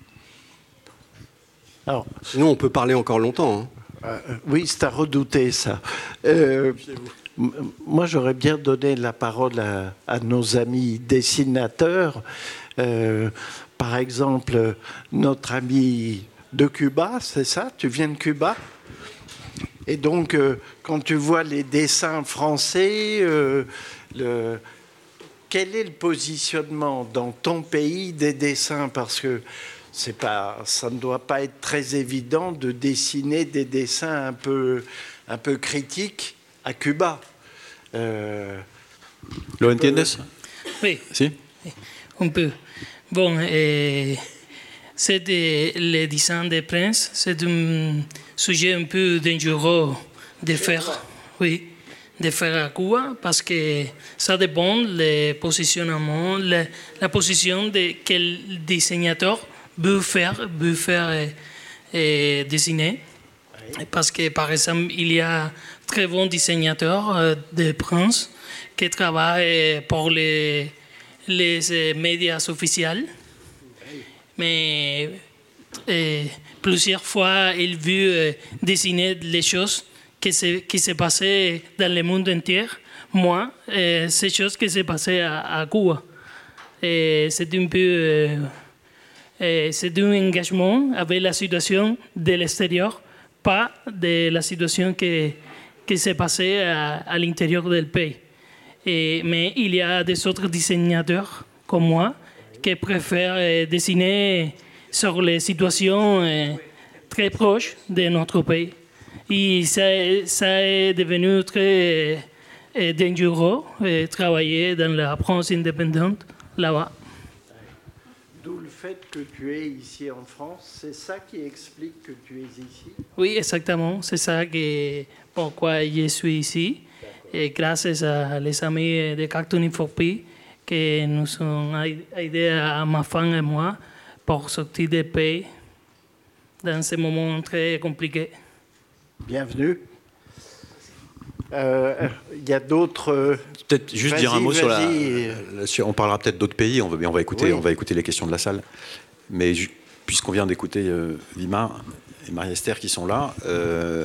Speaker 4: Alors, sinon, on peut parler encore longtemps. Hein.
Speaker 2: Euh, oui, c'est à redouter, ça. Euh, m- moi, j'aurais bien donné la parole à, à nos amis dessinateurs. Euh, par exemple, notre ami de Cuba, c'est ça? Tu viens de Cuba? Et donc, euh, quand tu vois les dessins français, euh, le... quel est le positionnement dans ton pays des dessins? Parce que c'est pas, ça ne doit pas être très évident de dessiner des dessins un peu, un peu critiques à Cuba. Euh,
Speaker 3: ¿Lo entiendes?
Speaker 5: Oui.
Speaker 3: Si?
Speaker 5: Un peu. Bon, et c'est de, le dessin des princes, c'est un sujet un peu dangereux de faire, oui, de faire à Cuba, parce que ça dépend du positionnement, la, la position de quel dessinateur veut faire, veut faire et, et dessiner. Parce que, par exemple, il y a très bons dessinateurs euh, de princes qui travaillent pour les, les euh, médias officiels. Mais euh, plusieurs fois, il a vu euh, dessiner les choses qui se, qui se passaient dans le monde entier. Moi, euh, ces choses qui se passaient à, à Cuba. Et c'est un peu... Euh, euh, c'est un engagement avec la situation de l'extérieur, pas de la situation qui, qui s'est passée à, à l'intérieur du pays. Et, mais il y a des autres dessinateurs comme moi qui préfèrent dessiner sur les situations très proches de notre pays. Et ça, ça est devenu très dangereux de travailler dans la France indépendante là-bas.
Speaker 2: D'où le fait que tu es ici en France, c'est ça qui explique que tu es ici?
Speaker 5: Oui, exactement. C'est ça que, pourquoi je suis ici. Et grâce à les amis de Cartooning for Peace qui nous ont aidés à ma femme et moi pour sortir du pays dans ces moments très compliqués.
Speaker 2: Bienvenue. Il euh, y a d'autres...
Speaker 3: Peut-être juste dire un mot sur la, la... On parlera peut-être d'autres pays, on va, on va, écouter, oui. on va écouter les questions de la salle. Mais puisqu'on vient d'écouter euh, Vima et Marie-Esther qui sont là, euh,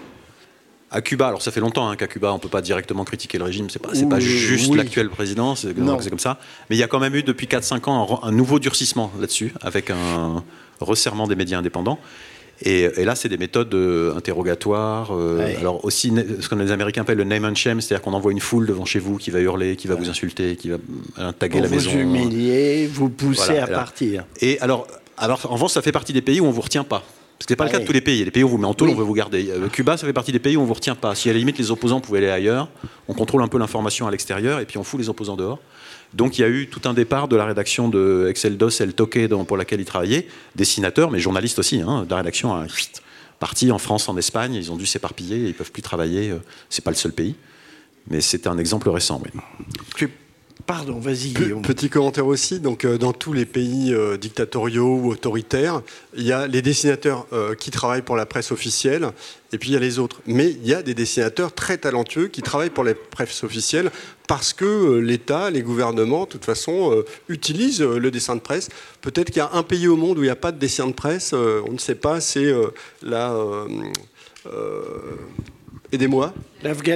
Speaker 3: à Cuba, alors ça fait longtemps hein, qu'à Cuba on ne peut pas directement critiquer le régime, c'est pas, c'est pas juste oui. l'actuel président, c'est, c'est comme ça. Mais il y a quand même eu depuis quatre cinq ans un, un nouveau durcissement là-dessus, avec un resserrement des médias indépendants. Et, et là, c'est des méthodes euh, interrogatoires. Euh, ouais. Alors aussi, ce que les Américains appellent le name and shame, c'est-à-dire qu'on envoie une foule devant chez vous qui va hurler, qui va ouais. vous insulter, qui va euh, taguer
Speaker 2: Pour
Speaker 3: la
Speaker 2: vous
Speaker 3: maison.
Speaker 2: Vous humilier, vous pousser voilà, à
Speaker 3: là.
Speaker 2: partir.
Speaker 3: Et alors, alors, en revanche, ça fait partie des pays où on vous retient pas. Parce que c'est pas ouais. le cas de tous les pays. Il y a des pays où on vous met en taule, oui. on veut vous garder. Euh, Cuba, ça fait partie des pays où on vous retient pas. Si à la limite les opposants pouvaient aller ailleurs, on contrôle un peu l'information à l'extérieur et puis on fout les opposants dehors. Donc il y a eu tout un départ de la rédaction de Exceldos El Toque, pour laquelle il travaillait, dessinateurs, mais journalistes aussi, hein, de la rédaction à partis en France, en Espagne, ils ont dû s'éparpiller, ils ne peuvent plus travailler. C'est pas le seul pays, mais c'était un exemple récent. Oui.
Speaker 2: Tu... Pardon, vas-y Guillaume.
Speaker 4: Petit commentaire aussi, donc euh, dans tous les pays euh, dictatoriaux ou autoritaires, il y a les dessinateurs euh, qui travaillent pour la presse officielle, et puis il y a les autres. Mais il y a des dessinateurs très talentueux qui travaillent pour la presse officielle parce que euh, l'État, les gouvernements, de toute façon, euh, utilisent euh, le dessin de presse. Peut-être qu'il y a un pays au monde où il n'y a pas de dessin de presse, euh, on ne sait pas, c'est euh, la... Euh, euh, aidez-moi.
Speaker 2: L'Afghanistan ?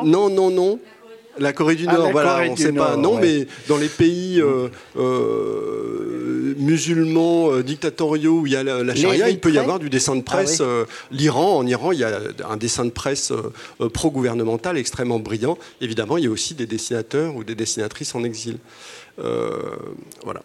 Speaker 4: Non, non, non. La Corée du Nord, ah, voilà, Corée on ne sait Nord, pas. Non, ouais. mais dans les pays euh, euh, musulmans, euh, dictatoriaux où il y a la, la charia, il peut y avoir du dessin de presse. Ah, oui. euh, L'Iran, en Iran, il y a un dessin de presse euh, pro-gouvernemental extrêmement brillant. Évidemment, il y a aussi des dessinateurs ou des dessinatrices en exil. Euh, voilà.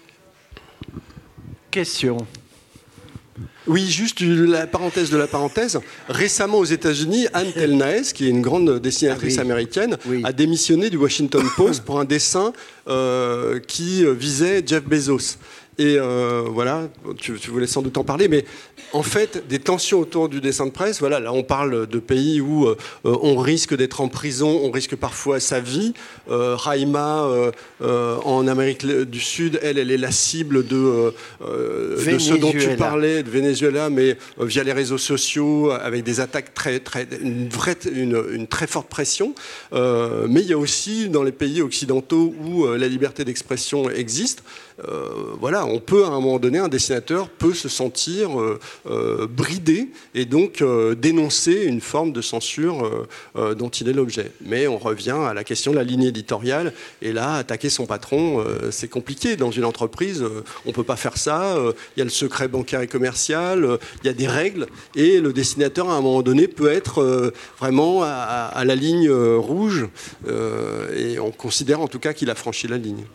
Speaker 2: Question.
Speaker 4: Oui, juste la parenthèse de la parenthèse. Récemment aux États-Unis, Anne Telnaes, qui est une grande dessinatrice ah oui. américaine, oui. a démissionné du Washington Post pour un dessin euh, qui visait Jeff Bezos. Et euh, voilà, tu, tu voulais sans doute en parler, mais en fait, des tensions autour du dessin de presse, voilà, là on parle de pays où euh, on risque d'être en prison, on risque parfois sa vie. Euh, Raïma, euh, euh, en Amérique du Sud, elle, elle est la cible de, euh, de ce dont tu parlais, de Venezuela, mais euh, via les réseaux sociaux, avec des attaques très, très, une, vraie, une, une très forte pression. Euh, mais il y a aussi dans les pays occidentaux où euh, la liberté d'expression existe, euh, voilà, on peut à un moment donné, un dessinateur peut se sentir euh, euh, bridé et donc euh, dénoncer une forme de censure euh, euh, dont il est l'objet. Mais on revient à la question de la ligne éditoriale et là, attaquer son patron, euh, c'est compliqué. Dans une entreprise, euh, on ne peut pas faire ça. Il euh, y a le secret bancaire et commercial, il euh, y a des règles et le dessinateur, à un moment donné, peut être euh, vraiment à, à la ligne euh, rouge euh, et on considère en tout cas qu'il a franchi la ligne.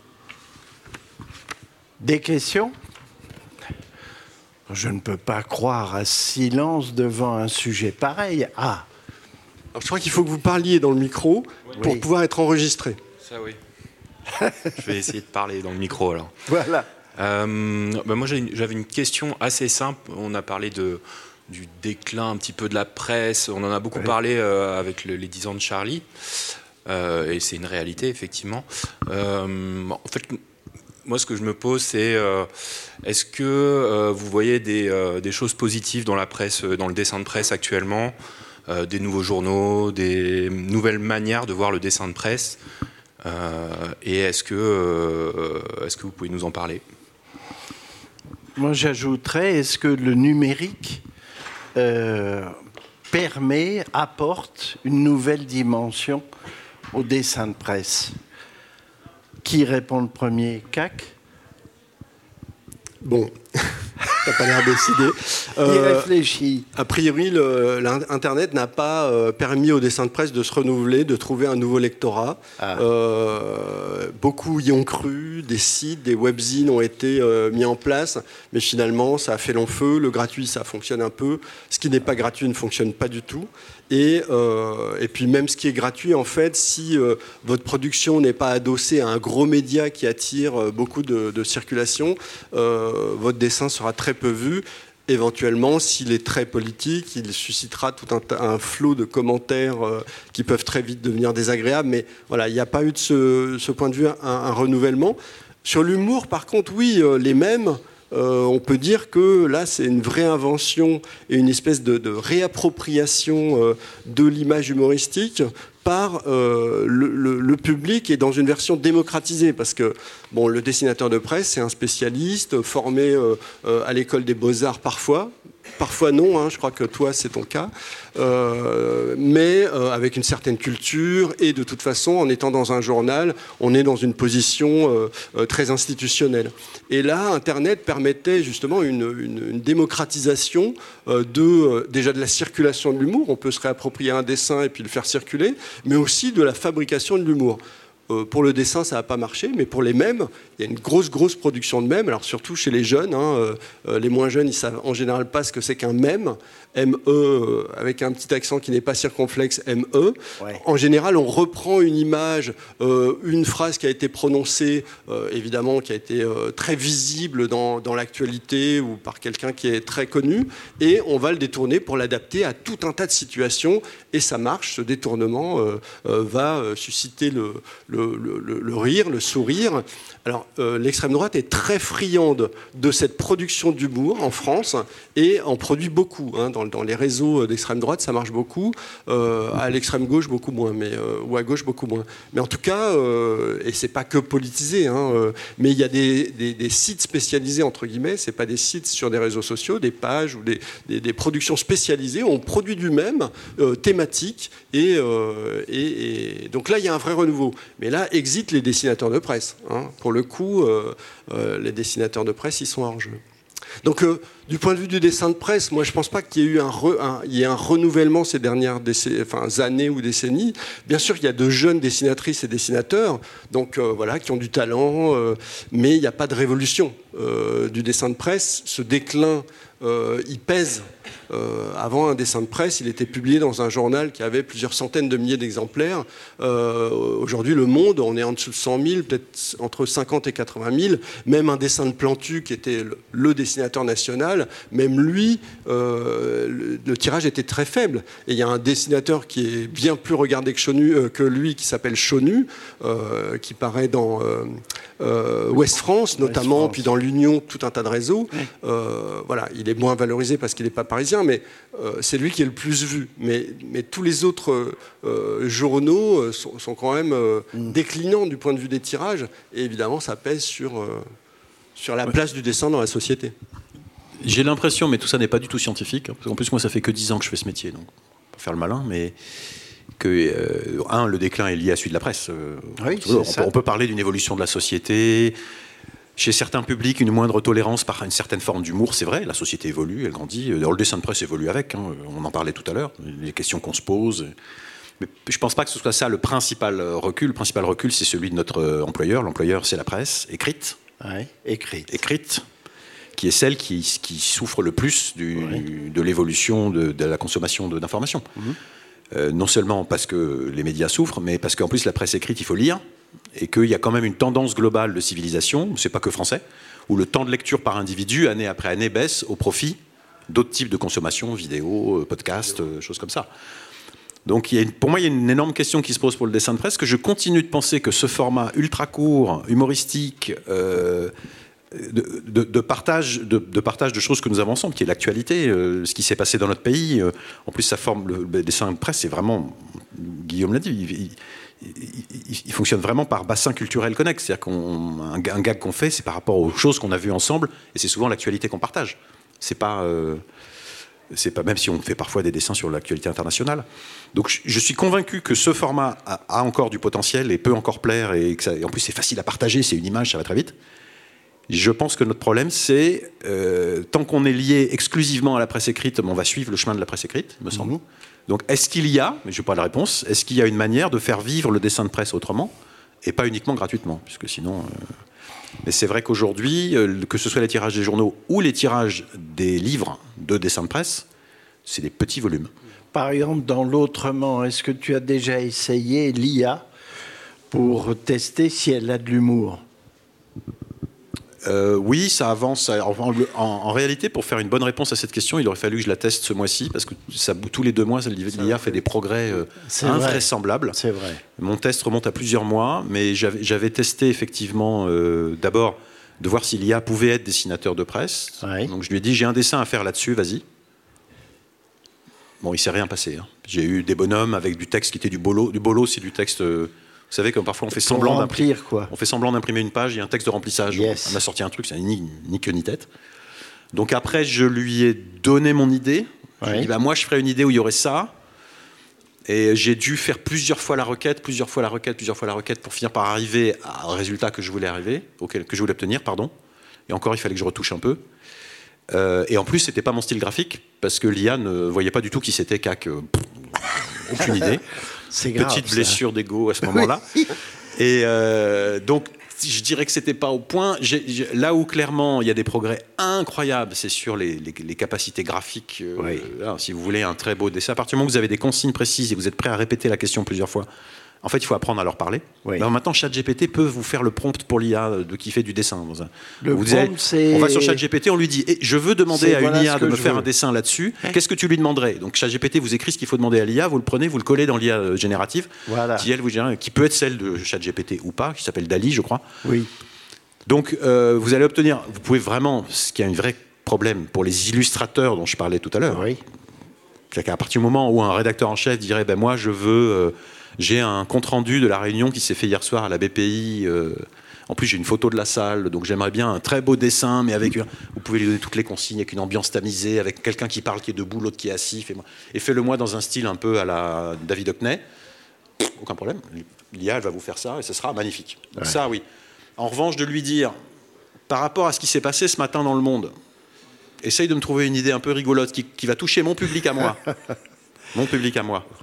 Speaker 2: Des questions ? Je ne peux pas croire à silence devant un sujet pareil. Ah.
Speaker 4: Alors, je crois qu'il faut que vous parliez dans le micro oui. pour pouvoir être enregistré.
Speaker 6: Ça oui. Je vais essayer de parler dans le micro alors.
Speaker 2: Voilà.
Speaker 6: Euh, ben moi j'avais une question assez simple. On a parlé de, du déclin un petit peu de la presse. On en a beaucoup oui. parlé euh, avec le, les dix ans de Charlie. Euh, et c'est une réalité effectivement. Euh, en fait. moi, ce que je me pose, c'est euh, est-ce que euh, vous voyez des, euh, des choses positives dans la presse, dans le dessin de presse actuellement, euh, des nouveaux journaux, des nouvelles manières de voir le dessin de presse, euh, et est-ce que, euh, est-ce que vous pouvez nous en parler ?
Speaker 2: Moi, j'ajouterais, est-ce que le numérique euh, permet, apporte une nouvelle dimension au dessin de presse ? Qui répond le premier? C A C?
Speaker 4: Bon, t'as pas l'air décidé.
Speaker 2: Il
Speaker 4: Euh,
Speaker 2: réfléchit.
Speaker 4: A priori, le- l'Internet n'a pas euh, permis au dessin de presse de se renouveler, de trouver un nouveau lectorat.
Speaker 2: Ah.
Speaker 4: Euh, beaucoup y ont cru, des sites, des webzines ont été euh, mis en place, mais finalement, ça a fait long feu. Le gratuit, ça fonctionne un peu. Ce qui n'est pas gratuit ne fonctionne pas du tout. Et, euh, et puis même ce qui est gratuit, en fait, si euh, votre production n'est pas adossée à un gros média qui attire euh, beaucoup de, de circulation, euh, votre dessin sera très peu vu. Éventuellement, s'il est très politique, il suscitera tout un, un flot de commentaires euh, qui peuvent très vite devenir désagréables. Mais voilà, il n'y a pas eu de ce, ce point de vue un, un renouvellement. Sur l'humour, par contre, oui, euh, les mêmes. Euh, on peut dire que là, c'est une vraie invention et une espèce de, de réappropriation euh, de l'image humoristique par euh, le, le, le public et dans une version démocratisée. Parce que bon, le dessinateur de presse, c'est un spécialiste formé euh, euh, à l'école des beaux-arts parfois. Parfois non, hein, je crois que toi c'est ton cas, euh, mais euh, avec une certaine culture et de toute façon en étant dans un journal, on est dans une position euh, euh, très institutionnelle. Et là, Internet permettait justement une, une, une démocratisation euh, de, euh, déjà de la circulation de l'humour, on peut se réapproprier un dessin et puis le faire circuler, mais aussi de la fabrication de l'humour. Euh, pour le dessin, ça n'a pas marché, mais pour les mèmes, il y a une grosse, grosse production de mèmes. Alors surtout chez les jeunes, hein, euh, les moins jeunes, ils savent en général pas ce que c'est qu'un mème. M E, euh, avec un petit accent qui n'est pas circonflexe, M E.
Speaker 2: Ouais.
Speaker 4: En général, on reprend une image, euh, une phrase qui a été prononcée, euh, évidemment, qui a été euh, très visible dans, dans l'actualité ou par quelqu'un qui est très connu, et on va le détourner pour l'adapter à tout un tas de situations, et ça marche. Ce détournement euh, euh, va euh, susciter le, le, le, le rire, le sourire. Alors, euh, l'extrême droite est très friande de cette production d'humour en France et en produit beaucoup. Hein, dans, dans les réseaux d'extrême droite, ça marche beaucoup. Euh, à l'extrême gauche, beaucoup moins, mais, euh, ou à gauche, beaucoup moins. Mais en tout cas, euh, et c'est pas que politisé, hein, euh, mais il y a des, des, des sites spécialisés, entre guillemets, c'est pas des sites sur des réseaux sociaux, des pages ou des, des, des productions spécialisées où on produit du même, euh, thématique, et, euh, et, et donc là, il y a un vrai renouveau. Mais là, exit les dessinateurs de presse. Hein, pour le coup, euh, euh, les dessinateurs de presse, ils sont hors jeu. Donc, euh, du point de vue du dessin de presse, moi, je ne pense pas qu'il y ait eu un, re, un, il y ait un renouvellement ces dernières décennies, enfin, années ou décennies. Bien sûr, il y a de jeunes dessinatrices et dessinateurs, donc euh, voilà, qui ont du talent, euh, mais il n'y a pas de révolution euh, du dessin de presse. Ce déclin, euh, il pèse. Euh, avant, un dessin de presse, il était publié dans un journal qui avait plusieurs centaines de milliers d'exemplaires. Euh, aujourd'hui, Le Monde, on est en dessous de cent mille, peut-être entre cinquante et quatre-vingt mille. Même un dessin de Plantu, qui était le, le dessinateur national, même lui, euh, le, le tirage était très faible. Et il y a un dessinateur qui est bien plus regardé que, Chonu, euh, que lui, qui s'appelle Chonu, euh, qui paraît dans euh, euh, Ouest France, notamment, West France. Puis dans l'Union, tout un tas de réseaux. Oui. Euh, voilà, il est moins valorisé parce qu'il n'est pas parisien, mais euh, c'est lui qui est le plus vu. Mais, mais tous les autres euh, journaux sont, sont quand même euh, mmh. déclinants du point de vue des tirages, et évidemment, ça pèse sur, euh, sur la ouais. place du dessin dans la société.
Speaker 3: J'ai l'impression, mais tout ça n'est pas du tout scientifique, hein, parce qu'en plus, moi, ça fait que dix ans que je fais ce métier, donc pas faire le malin, mais que, euh, un, le déclin est lié à celui de la presse. Euh,
Speaker 2: oui,
Speaker 3: on, peut, on peut parler d'une évolution de la société. Chez certains publics, une moindre tolérance par une certaine forme d'humour, c'est vrai, la société évolue, elle grandit. Le dessin de presse évolue avec, hein, on en parlait tout à l'heure, les questions qu'on se pose. Mais je ne pense pas que ce soit ça le principal recul. Le principal recul, c'est celui de notre employeur. L'employeur, c'est la presse, écrite.
Speaker 2: Oui, écrite.
Speaker 3: Écrite, qui est celle qui, qui souffre le plus du, oui. de l'évolution de, de la consommation de, d'informations. Mmh. Euh, non seulement parce que les médias souffrent, mais parce qu'en plus, la presse écrite, il faut lire. Et qu'il y a quand même une tendance globale de civilisation, c'est pas que français, où le temps de lecture par individu, année après année, baisse au profit d'autres types de consommation, vidéo, podcast, euh, choses comme ça. Donc il y a une, pour moi, il y a une énorme question qui se pose pour le dessin de presse, que je continue de penser que ce format ultra court, humoristique, euh, de, de, de, partage, de, de partage de choses que nous avons ensemble, qui est l'actualité, euh, ce qui s'est passé dans notre pays. Euh, en plus, ça forme le, le dessin de presse, c'est vraiment, Guillaume l'a dit, il, il, il, il fonctionne vraiment par bassin culturel connexe. C'est-à-dire qu'un un gag qu'on fait, c'est par rapport aux choses qu'on a vues ensemble, et c'est souvent l'actualité qu'on partage. C'est pas... Euh, C'est pas, même si on fait parfois des dessins sur l'actualité internationale. Donc je, je suis convaincu que ce format a, a encore du potentiel et peut encore plaire, et, que ça, et en plus c'est facile à partager, c'est une image, ça va très vite. Je pense que notre problème, c'est euh, tant qu'on est lié exclusivement à la presse écrite, on va suivre le chemin de la presse écrite, me semble. Mmh. Donc est-ce qu'il y a, mais je n'ai pas la réponse, est-ce qu'il y a une manière de faire vivre le dessin de presse autrement, et pas uniquement gratuitement, puisque sinon... Euh... Mais c'est vrai qu'aujourd'hui, que ce soit les tirages des journaux ou les tirages des livres de dessin de presse, c'est des petits volumes.
Speaker 2: Par exemple, dans l'autrement, est-ce que tu as déjà essayé l'I A pour tester si elle a de l'humour ?
Speaker 3: Euh, oui, ça avance. En, en, en réalité, pour faire une bonne réponse à cette question, il aurait fallu que je la teste ce mois-ci, parce que ça, tous les deux mois, l'I A fait des progrès euh, invraisemblables.
Speaker 2: C'est vrai.
Speaker 3: Mon test remonte à plusieurs mois, mais j'avais, j'avais testé effectivement, euh, d'abord, de voir si l'I A pouvait être dessinateur de presse. Oui. Donc je lui ai dit, j'ai un dessin à faire là-dessus, vas-y. Bon, il ne s'est rien passé. Hein. J'ai eu des bonhommes avec du texte qui était du bolo. Du bolo, c'est du texte... Euh, Vous savez, comme parfois on fait semblant d'imprimer, quoi. On fait semblant d'imprimer une page, il y a un texte de remplissage. Yes. On a sorti un truc, c'est ni, ni queue ni tête. Donc après, je lui ai donné mon idée. Oui. Je lui ai dit, bah, moi, je ferais une idée où il y aurait ça. Et j'ai dû faire plusieurs fois la requête, plusieurs fois la requête, plusieurs fois la requête pour finir par arriver au résultat que je voulais arriver, auquel, que je voulais obtenir, pardon. Et encore, il fallait que je retouche un peu. Euh, et en plus, c'était pas mon style graphique, parce que l'I A ne voyait pas du tout qui c'était C A C. Euh, aucune idée.
Speaker 2: C'est grave,
Speaker 3: petite blessure d'ego à ce moment-là. Oui. Et euh, donc, je dirais que c'était pas au point. J'ai, j'ai, là où clairement il y a des progrès incroyables, c'est sur les, les, les capacités graphiques. Euh, oui. Là, si vous voulez un très beau dessin, à partir du moment où vous avez des consignes précises et vous êtes prêt à répéter la question plusieurs fois, en fait, il faut apprendre à leur parler. Oui. Alors maintenant, ChatGPT peut vous faire le prompt pour l'I A de qui fait du dessin.
Speaker 2: Le vous prompt, c'est...
Speaker 3: On va sur ChatGPT, on lui dit eh, « Je veux demander c'est à voilà une I A de me faire veux. un dessin là-dessus. Hein? Qu'est-ce que tu lui demanderais ?» Donc ChatGPT vous écrit ce qu'il faut demander à l'I A, vous le prenez, vous le collez dans l'I A générative, voilà. qui, elle, vous génère, qui peut être celle de ChatGPT ou pas, qui s'appelle Dali, je crois.
Speaker 2: Oui.
Speaker 3: Donc euh, vous allez obtenir... Vous pouvez vraiment... Ce qui est un vrai problème pour les illustrateurs dont je parlais tout à l'heure.
Speaker 2: Oui.
Speaker 3: C'est qu'à partir du moment où un rédacteur en chef dirait ben, « Moi, je veux... Euh, » J'ai un compte-rendu de la réunion qui s'est fait hier soir à la B P I. Euh, en plus, j'ai une photo de la salle, donc j'aimerais bien un très beau dessin, mais avec... Vous pouvez lui donner toutes les consignes, avec une ambiance tamisée, avec quelqu'un qui parle, qui est debout, l'autre qui est assis. Fais-moi. Et fais-le moi dans un style un peu à la David Hockney. Aucun problème. L'I A, elle va vous faire ça, et ce sera magnifique. Donc ouais. ça, oui. En revanche, de lui dire, par rapport à ce qui s'est passé ce matin dans le monde, essaye de me trouver une idée un peu rigolote qui, qui va toucher mon public à moi. Mon public à moi.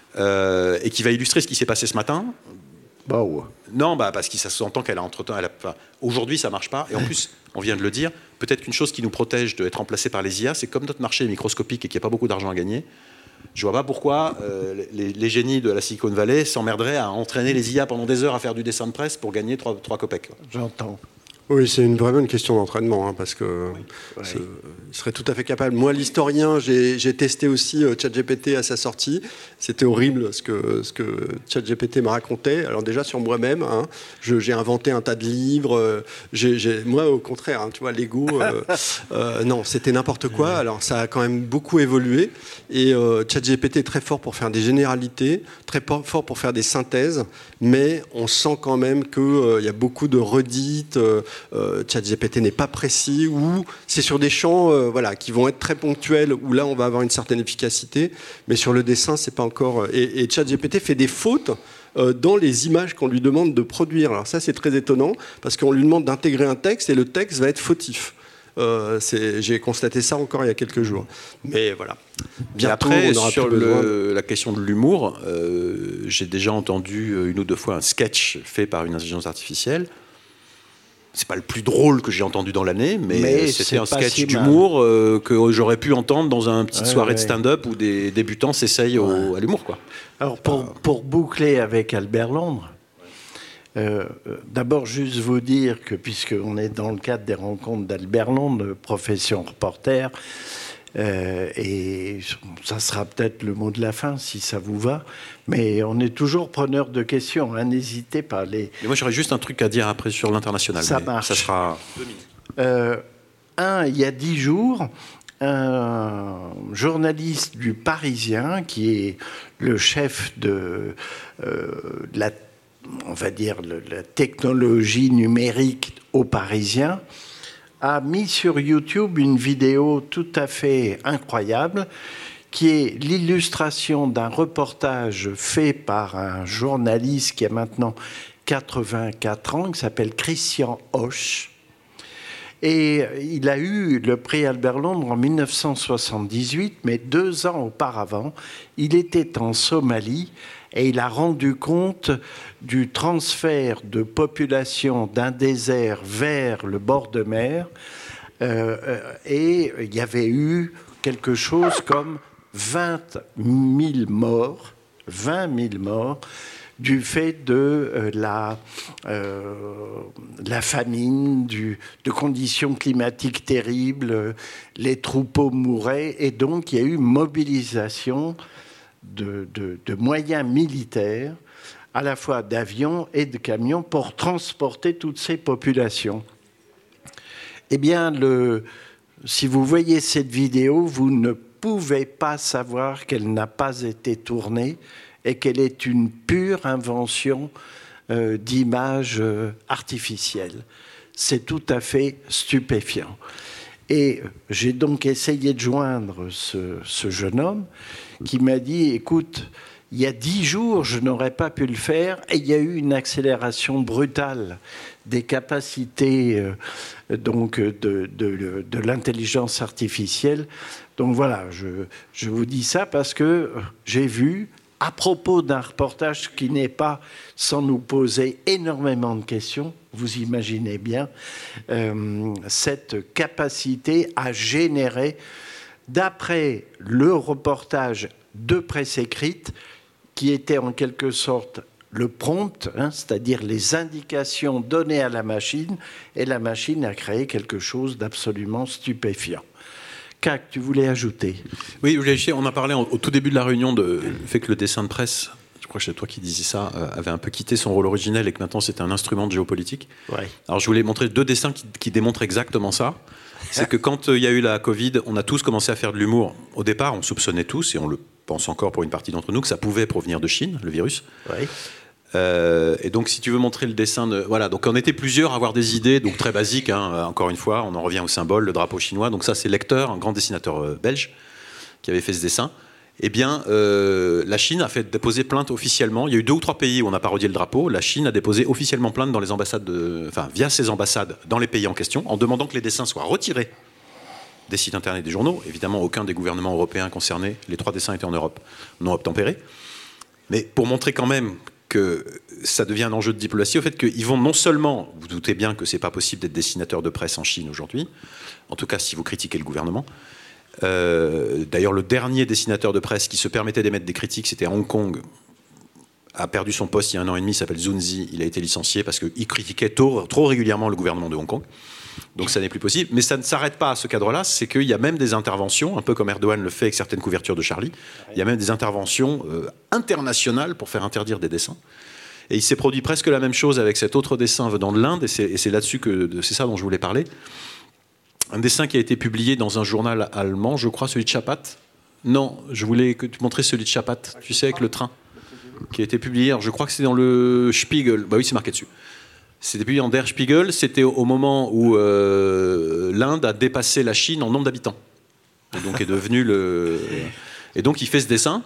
Speaker 3: Euh, et qui va illustrer ce qui s'est passé ce matin.
Speaker 2: Bah ouais.
Speaker 3: Non, bah parce qu'il s'entend qu'elle a entre-temps... Elle a, enfin, aujourd'hui, ça ne marche pas. Et en plus, on vient de le dire, peut-être qu'une chose qui nous protège d'être remplacés par les I A, c'est comme notre marché est microscopique et qu'il n'y a pas beaucoup d'argent à gagner, je ne vois pas pourquoi euh, les, les génies de la Silicon Valley s'emmerderaient à entraîner les I A pendant des heures à faire du dessin de presse pour gagner trois copecs.
Speaker 2: J'entends.
Speaker 4: Oui, c'est une, vraiment une question d'entraînement, hein, parce que oui. Oui. il serait tout à fait capable. Moi, l'historien, j'ai, j'ai testé aussi euh, ChatGPT à sa sortie. C'était horrible ce que, ce que ChatGPT me racontait. Alors déjà sur moi-même, hein, je, j'ai inventé un tas de livres. Euh, j'ai, j'ai, moi, au contraire, hein, tu vois, Lego, euh, euh, non, c'était n'importe quoi. Alors ça a quand même beaucoup évolué. Et euh, ChatGPT est très fort pour faire des généralités, très fort pour faire des synthèses, mais on sent quand même qu'il euh, y a beaucoup de redites. Euh, Euh, ChatGPT n'est pas précis, ou c'est sur des champs euh, voilà, qui vont être très ponctuels, où là on va avoir une certaine efficacité, mais sur le dessin c'est pas encore... Et, et ChatGPT fait des fautes euh, dans les images qu'on lui demande de produire. Alors ça c'est très étonnant, parce qu'on lui demande d'intégrer un texte et le texte va être fautif. Euh, c'est, j'ai constaté ça encore il y a quelques jours. Mais voilà.
Speaker 3: Bientôt, après, on aura sur le, de... la question de l'humour, euh, j'ai déjà entendu une ou deux fois un sketch fait par une intelligence artificielle. C'est pas le plus drôle que j'ai entendu dans l'année, mais, mais c'était un sketch si d'humour euh, que j'aurais pu entendre dans une petite ouais, soirée ouais. de stand-up où des débutants s'essayent ouais. au, à l'humour, quoi.
Speaker 2: Alors, pour, euh... pour boucler avec Albert Londres, euh, d'abord, juste vous dire que, puisqu'on est dans le cadre des rencontres d'Albert Londres, profession reporter, Euh, et ça sera peut-être le mot de la fin, si ça vous va. Mais on est toujours preneur de questions, hein, n'hésitez pas. Les...
Speaker 3: Mais moi, j'aurais juste un truc à dire après sur l'international.
Speaker 2: Ça marche.
Speaker 3: Ça sera...
Speaker 2: Euh, un, il y a dix jours, un journaliste du Parisien, qui est le chef de, euh, de la, on va dire, le, la technologie numérique au Parisien, a mis sur YouTube une vidéo tout à fait incroyable, qui est l'illustration d'un reportage fait par un journaliste qui a maintenant quatre-vingt-quatre ans, qui s'appelle Christian Hoche. Et il a eu le prix Albert Londres en mille neuf cent soixante-dix-huit, mais deux ans auparavant, il était en Somalie et il a rendu compte du transfert de population d'un désert vers le bord de mer. Euh, et il y avait eu quelque chose comme vingt mille morts, vingt mille morts, du fait de euh, la, euh, la famine, du, de conditions climatiques terribles, euh, les troupeaux mouraient, et donc il y a eu mobilisation de, de, de moyens militaires, à la fois d'avions et de camions, pour transporter toutes ces populations. Eh bien, le, si vous voyez cette vidéo, vous ne pouvez pas savoir qu'elle n'a pas été tournée et qu'elle est une pure invention euh, d'images euh, artificielles. C'est tout à fait stupéfiant. Et j'ai donc essayé de joindre ce, ce jeune homme qui m'a dit, écoute, il y a dix jours, je n'aurais pas pu le faire, et il y a eu une accélération brutale des capacités euh, donc, de, de, de l'intelligence artificielle. Donc voilà, je, je vous dis ça parce que j'ai vu, à propos d'un reportage qui n'est pas sans nous poser énormément de questions, vous imaginez bien, euh, cette capacité à générer, d'après le reportage de presse écrite, qui était en quelque sorte le prompt, hein, c'est-à-dire les indications données à la machine, et la machine a créé quelque chose d'absolument stupéfiant. Cac, tu voulais ajouter?
Speaker 3: Oui, on a parlé au tout début de la réunion du fait que le dessin de presse, je crois que c'est toi qui disais ça, avait un peu quitté son rôle originel et que maintenant c'était un instrument de géopolitique.
Speaker 2: Ouais.
Speaker 3: Alors je voulais montrer deux dessins qui, qui démontrent exactement ça. C'est que quand il y a eu la Covid, on a tous commencé à faire de l'humour. Au départ, on soupçonnait tous, et on le pense encore pour une partie d'entre nous, que ça pouvait provenir de Chine, le virus.
Speaker 2: Ouais.
Speaker 3: Euh, et donc, si tu veux montrer le dessin de... Voilà, donc on était plusieurs à avoir des idées, donc très basiques, hein, encore une fois, on en revient au symbole, le drapeau chinois. Donc ça, c'est Lecteur, un grand dessinateur euh, belge, qui avait fait ce dessin. Eh bien, euh, la Chine a fait déposer plainte officiellement. Il y a eu deux ou trois pays où on a parodié le drapeau. La Chine a déposé officiellement plainte dans les ambassades, de... enfin, via ses ambassades dans les pays en question, en demandant que les dessins soient retirés des sites internet des journaux. Évidemment, aucun des gouvernements européens concernés, les trois dessins étaient en Europe, n'ont obtempéré. Mais pour montrer quand même que ça devient un enjeu de diplomatie, au fait qu'ils vont non seulement, vous doutez bien que c'est pas possible d'être dessinateur de presse en Chine aujourd'hui, en tout cas si vous critiquez le gouvernement. Euh, d'ailleurs, le dernier dessinateur de presse qui se permettait d'émettre des critiques, c'était à Hong Kong, a perdu son poste il y a un an et demi, il s'appelle Zun Zi, il a été licencié parce qu'il critiquait trop, trop régulièrement le gouvernement de Hong Kong. Donc ça n'est plus possible. Mais ça ne s'arrête pas à ce cadre-là, c'est qu'il y a même des interventions, un peu comme Erdogan le fait avec certaines couvertures de Charlie, il y a même des interventions euh, internationales pour faire interdire des dessins. Et il s'est produit presque la même chose avec cet autre dessin venant de l'Inde, et c'est, et c'est là-dessus que c'est ça dont je voulais parler. Un dessin qui a été publié dans un journal allemand, je crois, celui de Chapat. Non, je voulais que tu montrais celui de Chapat, tu sais, avec le train, qui a été publié, alors je crois que c'est dans le Spiegel, bah oui, c'est marqué dessus. C'était publié en Der Spiegel, c'était au moment où euh, l'Inde a dépassé la Chine en nombre d'habitants. Et donc est devenu le... Et donc il fait ce dessin,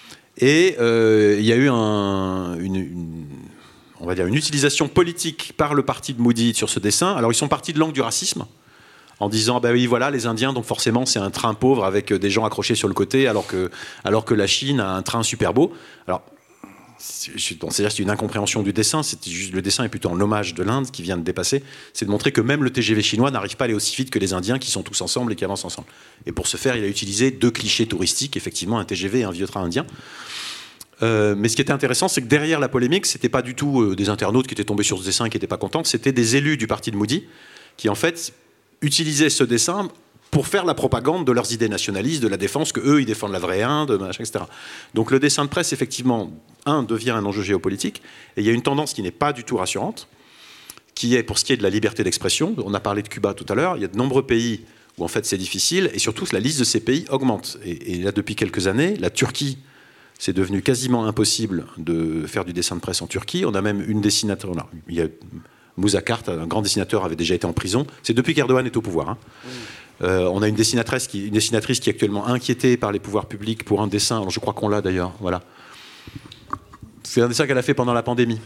Speaker 3: et euh, il y a eu un, une, une, on va dire une utilisation politique par le parti de Modi sur ce dessin. Alors ils sont partis de l'angle du racisme, en disant bah oui voilà les Indiens donc forcément c'est un train pauvre avec des gens accrochés sur le côté alors que, alors que la Chine a un train super beau. Alors c'est-à-dire que c'est une incompréhension du dessin, c'est juste, le dessin est plutôt en hommage de l'Inde qui vient de dépasser, c'est de montrer que même le T G V chinois n'arrive pas à aller aussi vite que les Indiens qui sont tous ensemble et qui avancent ensemble. Et pour ce faire, il a utilisé deux clichés touristiques, effectivement un T G V et un vieux train indien. Euh, mais ce qui était intéressant, c'est que derrière la polémique, c'était pas du tout euh, des internautes qui étaient tombés sur ce dessin et qui n'étaient pas contents, c'était des élus du parti de Modi qui en fait utilisaient ce dessin pour faire la propagande de leurs idées nationalistes, de la défense, que eux ils défendent la vraie Inde, machin, et cetera. Donc le dessin de presse, effectivement, un, devient un enjeu géopolitique, et il y a une tendance qui n'est pas du tout rassurante, qui est, pour ce qui est de la liberté d'expression, on a parlé de Cuba tout à l'heure, il y a de nombreux pays où en fait c'est difficile, et surtout la liste de ces pays augmente. Et, et là, depuis quelques années, la Turquie, c'est devenu quasiment impossible de faire du dessin de presse en Turquie. On a même une dessinatrice, il y a Mousa Kart, un grand dessinateur, avait déjà été en prison. C'est depuis qu'Erdogan est au pouvoir. Hein. Oui. Euh, on a une dessinatrice, qui, une dessinatrice qui est actuellement inquiétée par les pouvoirs publics pour un dessin. Alors je crois qu'on l'a d'ailleurs. Voilà. C'est un dessin qu'elle a fait pendant la pandémie.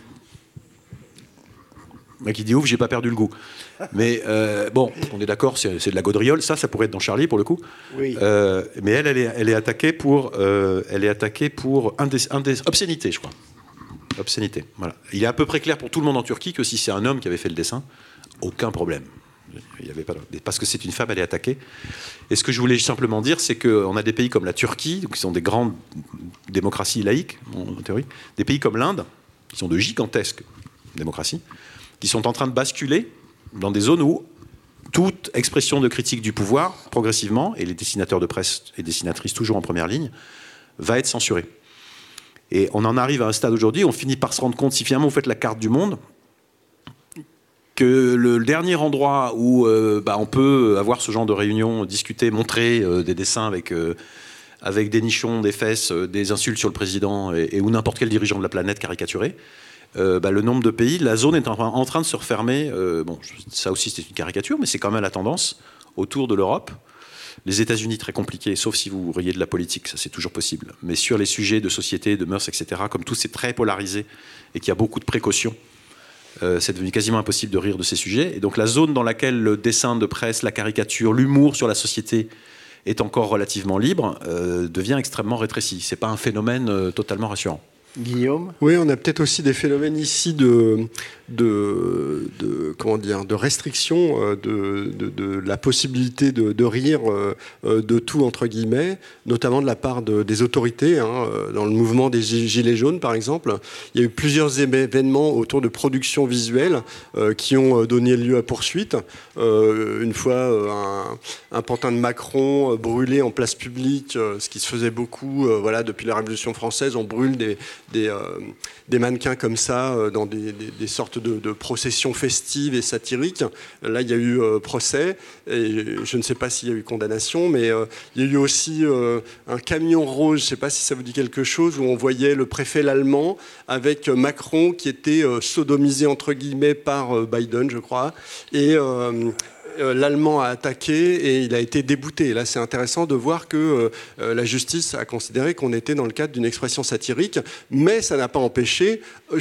Speaker 3: Mais qui dit ouf, j'ai pas perdu le goût. Mais euh, bon, on est d'accord, c'est, c'est de la gaudriole. Ça, ça pourrait être dans Charlie pour le coup. Oui. Euh, mais elle, elle est, elle est attaquée pour, euh, elle est attaquée pour indé- indé- obscénité, je crois. Obscénité. Voilà. Il est à peu près clair pour tout le monde en Turquie que si c'est un homme qui avait fait le dessin, aucun problème. Il y avait pas, parce que c'est une femme, elle est attaquée. Et ce que je voulais simplement dire, c'est qu'on a des pays comme la Turquie, qui sont des grandes démocraties laïques, en théorie, des pays comme l'Inde, qui sont de gigantesques démocraties, qui sont en train de basculer dans des zones où toute expression de critique du pouvoir, progressivement, et les dessinateurs de presse et dessinatrices toujours en première ligne, va être censurée. Et on en arrive à un stade aujourd'hui, on finit par se rendre compte, si finalement vous faites la carte du monde, que le dernier endroit où euh, bah, on peut avoir ce genre de réunion, discuter, montrer euh, des dessins avec, euh, avec des nichons, des fesses, euh, des insultes sur le président, et, et ou n'importe quel dirigeant de la planète caricaturé, euh, bah, le nombre de pays, la zone est en, en train de se refermer. Euh, bon, ça aussi c'est une caricature, mais c'est quand même la tendance autour de l'Europe. Les États-Unis, très compliqué, sauf si vous riez de la politique, ça c'est toujours possible. Mais sur les sujets de société, de mœurs, et cetera, comme tout c'est très polarisé et qu'il y a beaucoup de précautions, euh, c'est devenu quasiment impossible de rire de ces sujets. Et donc la zone dans laquelle le dessin de presse, la caricature, l'humour sur la société est encore relativement libre, euh, devient extrêmement rétrécie. C'est pas un phénomène euh, totalement rassurant.
Speaker 2: Guillaume ?
Speaker 4: Oui, on a peut-être aussi des phénomènes ici de, de, de, comment dire, de restriction de, de, de la possibilité de, de rire de tout, entre guillemets, notamment de la part de, des autorités. Hein, dans le mouvement des Gilets jaunes, par exemple, il y a eu plusieurs événements autour de productions visuelles euh, qui ont donné lieu à poursuite. Euh, une fois, un, un pantin de Macron brûlé en place publique, ce qui se faisait beaucoup euh, voilà, depuis la Révolution française, on brûle des Des, euh, des mannequins comme ça euh, dans des, des, des sortes de, de processions festives et satiriques. Là, il y a eu euh, procès, et je ne sais pas s'il y a eu condamnation, mais euh, il y a eu aussi euh, un camion rose, je ne sais pas si ça vous dit quelque chose, où on voyait le préfet l'allemand avec Macron qui était euh, sodomisé entre guillemets par euh, Biden, je crois, et euh, l'Allemand a attaqué et il a été débouté. Et là, c'est intéressant de voir que euh, la justice a considéré qu'on était dans le cadre d'une expression satirique, mais ça n'a pas empêché,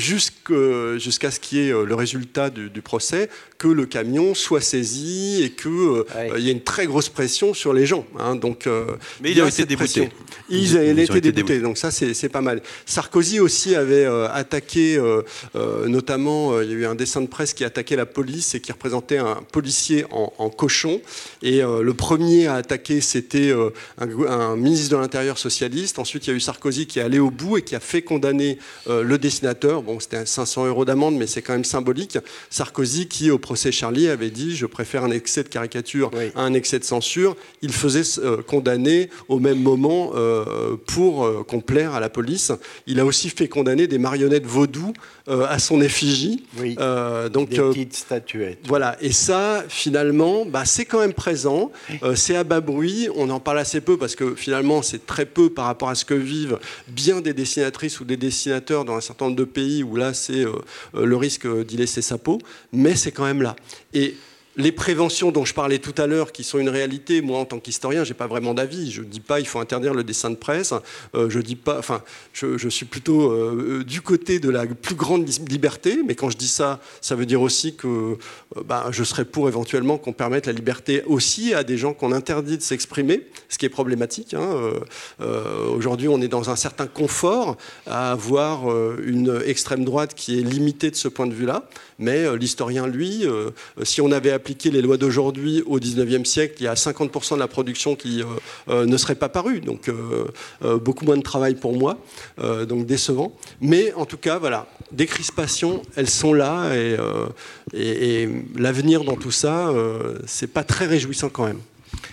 Speaker 4: jusqu'à ce qu'il y ait le résultat du, du procès, que le camion soit saisi et qu'il euh, ouais. y ait une très grosse pression sur les gens. Hein. Donc, euh,
Speaker 3: mais ils ont été déboutés.
Speaker 4: Ils, ils, ils ont été, été déboutés, donc ça, c'est, c'est pas mal. Sarkozy aussi avait euh, attaqué, euh, euh, notamment, euh, il y a eu un dessin de presse qui attaquait la police et qui représentait un policier en, en cochon. Et euh, le premier à attaquer, c'était euh, un, un ministre de l'Intérieur socialiste. Ensuite, il y a eu Sarkozy qui est allé au bout et qui a fait condamner euh, le dessinateur. Bon, c'était cinq cents euros d'amende, mais c'est quand même symbolique. Sarkozy qui, au procès Charlie, avait dit « je préfère un excès de caricature oui. à un excès de censure ». Il faisait euh, condamner au même moment euh, pour euh, complaire à la police. Il a aussi fait condamner des marionnettes vaudou euh, à son effigie.
Speaker 2: Oui,
Speaker 4: euh, donc,
Speaker 2: des euh, petites statuettes.
Speaker 4: Voilà, et ça, finalement, bah, c'est quand même présent. Euh, c'est à bas bruit. On en parle assez peu parce que finalement, c'est très peu par rapport à ce que vivent bien des dessinatrices ou des dessinateurs dans un certain nombre de pays où là, c'est euh, le risque d'y laisser sa peau. Mais c'est quand même là. Et les préventions dont je parlais tout à l'heure, qui sont une réalité, moi en tant qu'historien, j'ai pas vraiment d'avis. Je dis pas il faut interdire le dessin de presse. Euh, je dis pas, enfin, je, je suis plutôt euh, du côté de la plus grande liberté. Mais quand je dis ça, ça veut dire aussi que euh, bah, je serais pour éventuellement qu'on permette la liberté aussi à des gens qu'on interdit de s'exprimer, ce qui est problématique. Hein. Euh, euh, aujourd'hui, on est dans un certain confort à avoir euh, une extrême droite qui est limitée de ce point de vue-là. Mais euh, l'historien, lui, euh, si on avait appliqué les lois d'aujourd'hui au dix-neuvième siècle, il y a cinquante pour cent de la production qui euh, euh, ne serait pas parue. Donc, euh, euh, beaucoup moins de travail pour moi, euh, donc décevant. Mais en tout cas, voilà, des crispations, elles sont là. Et, euh, et, et l'avenir dans tout ça, euh, c'est pas très réjouissant quand même.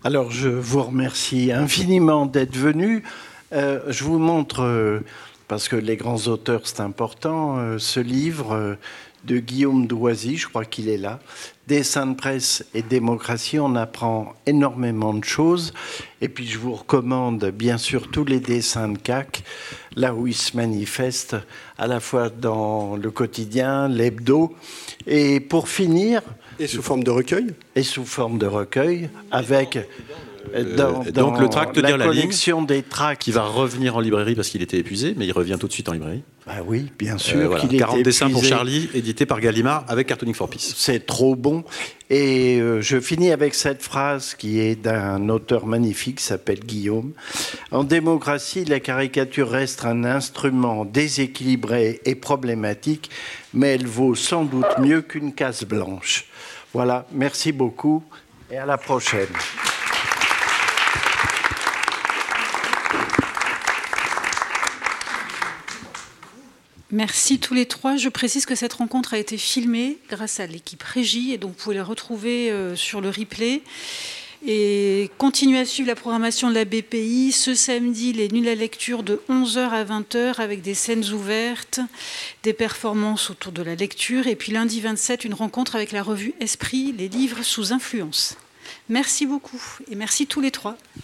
Speaker 2: Alors, je vous remercie infiniment d'être venu. Euh, je vous montre, euh, parce que les grands auteurs, c'est important, euh, ce livre euh, de Guillaume Doisy, je crois qu'il est là, Dessin de presse et démocratie. On apprend énormément de choses. Et puis, je vous recommande, bien sûr, tous les dessins de C A C, là où ils se manifestent, à la fois dans le quotidien, l'hebdo. Et pour finir...
Speaker 4: Et sous forme de recueil
Speaker 2: Et sous forme de recueil, avec... Dans,
Speaker 3: Euh,
Speaker 2: dans
Speaker 3: donc le tract
Speaker 2: la
Speaker 3: Dire la ligne,
Speaker 2: collection des tracts
Speaker 3: qui va revenir en librairie parce qu'il était épuisé, mais il revient tout de suite en librairie.
Speaker 2: Bah oui, bien sûr.
Speaker 3: Euh, voilà.
Speaker 2: qu'il
Speaker 3: quarante
Speaker 2: était
Speaker 3: dessins pour
Speaker 2: épuisé.
Speaker 3: Charlie, édité par Gallimard avec Cartooning for Peace.
Speaker 2: C'est trop bon. Et euh, je finis avec cette phrase qui est d'un auteur magnifique, qui s'appelle Guillaume. En démocratie, la caricature reste un instrument déséquilibré et problématique, mais elle vaut sans doute mieux qu'une case blanche. Voilà, merci beaucoup et à la prochaine.
Speaker 1: Merci tous les trois. Je précise que cette rencontre a été filmée grâce à l'équipe Régie et donc vous pouvez la retrouver euh, sur le replay. Et continuez à suivre la programmation de la B P I. Ce samedi, les nuls à lecture de onze heures à vingt heures avec des scènes ouvertes, des performances autour de la lecture. Et puis lundi vingt-sept, une rencontre avec la revue Esprit, les livres sous influence. Merci beaucoup et merci tous les trois.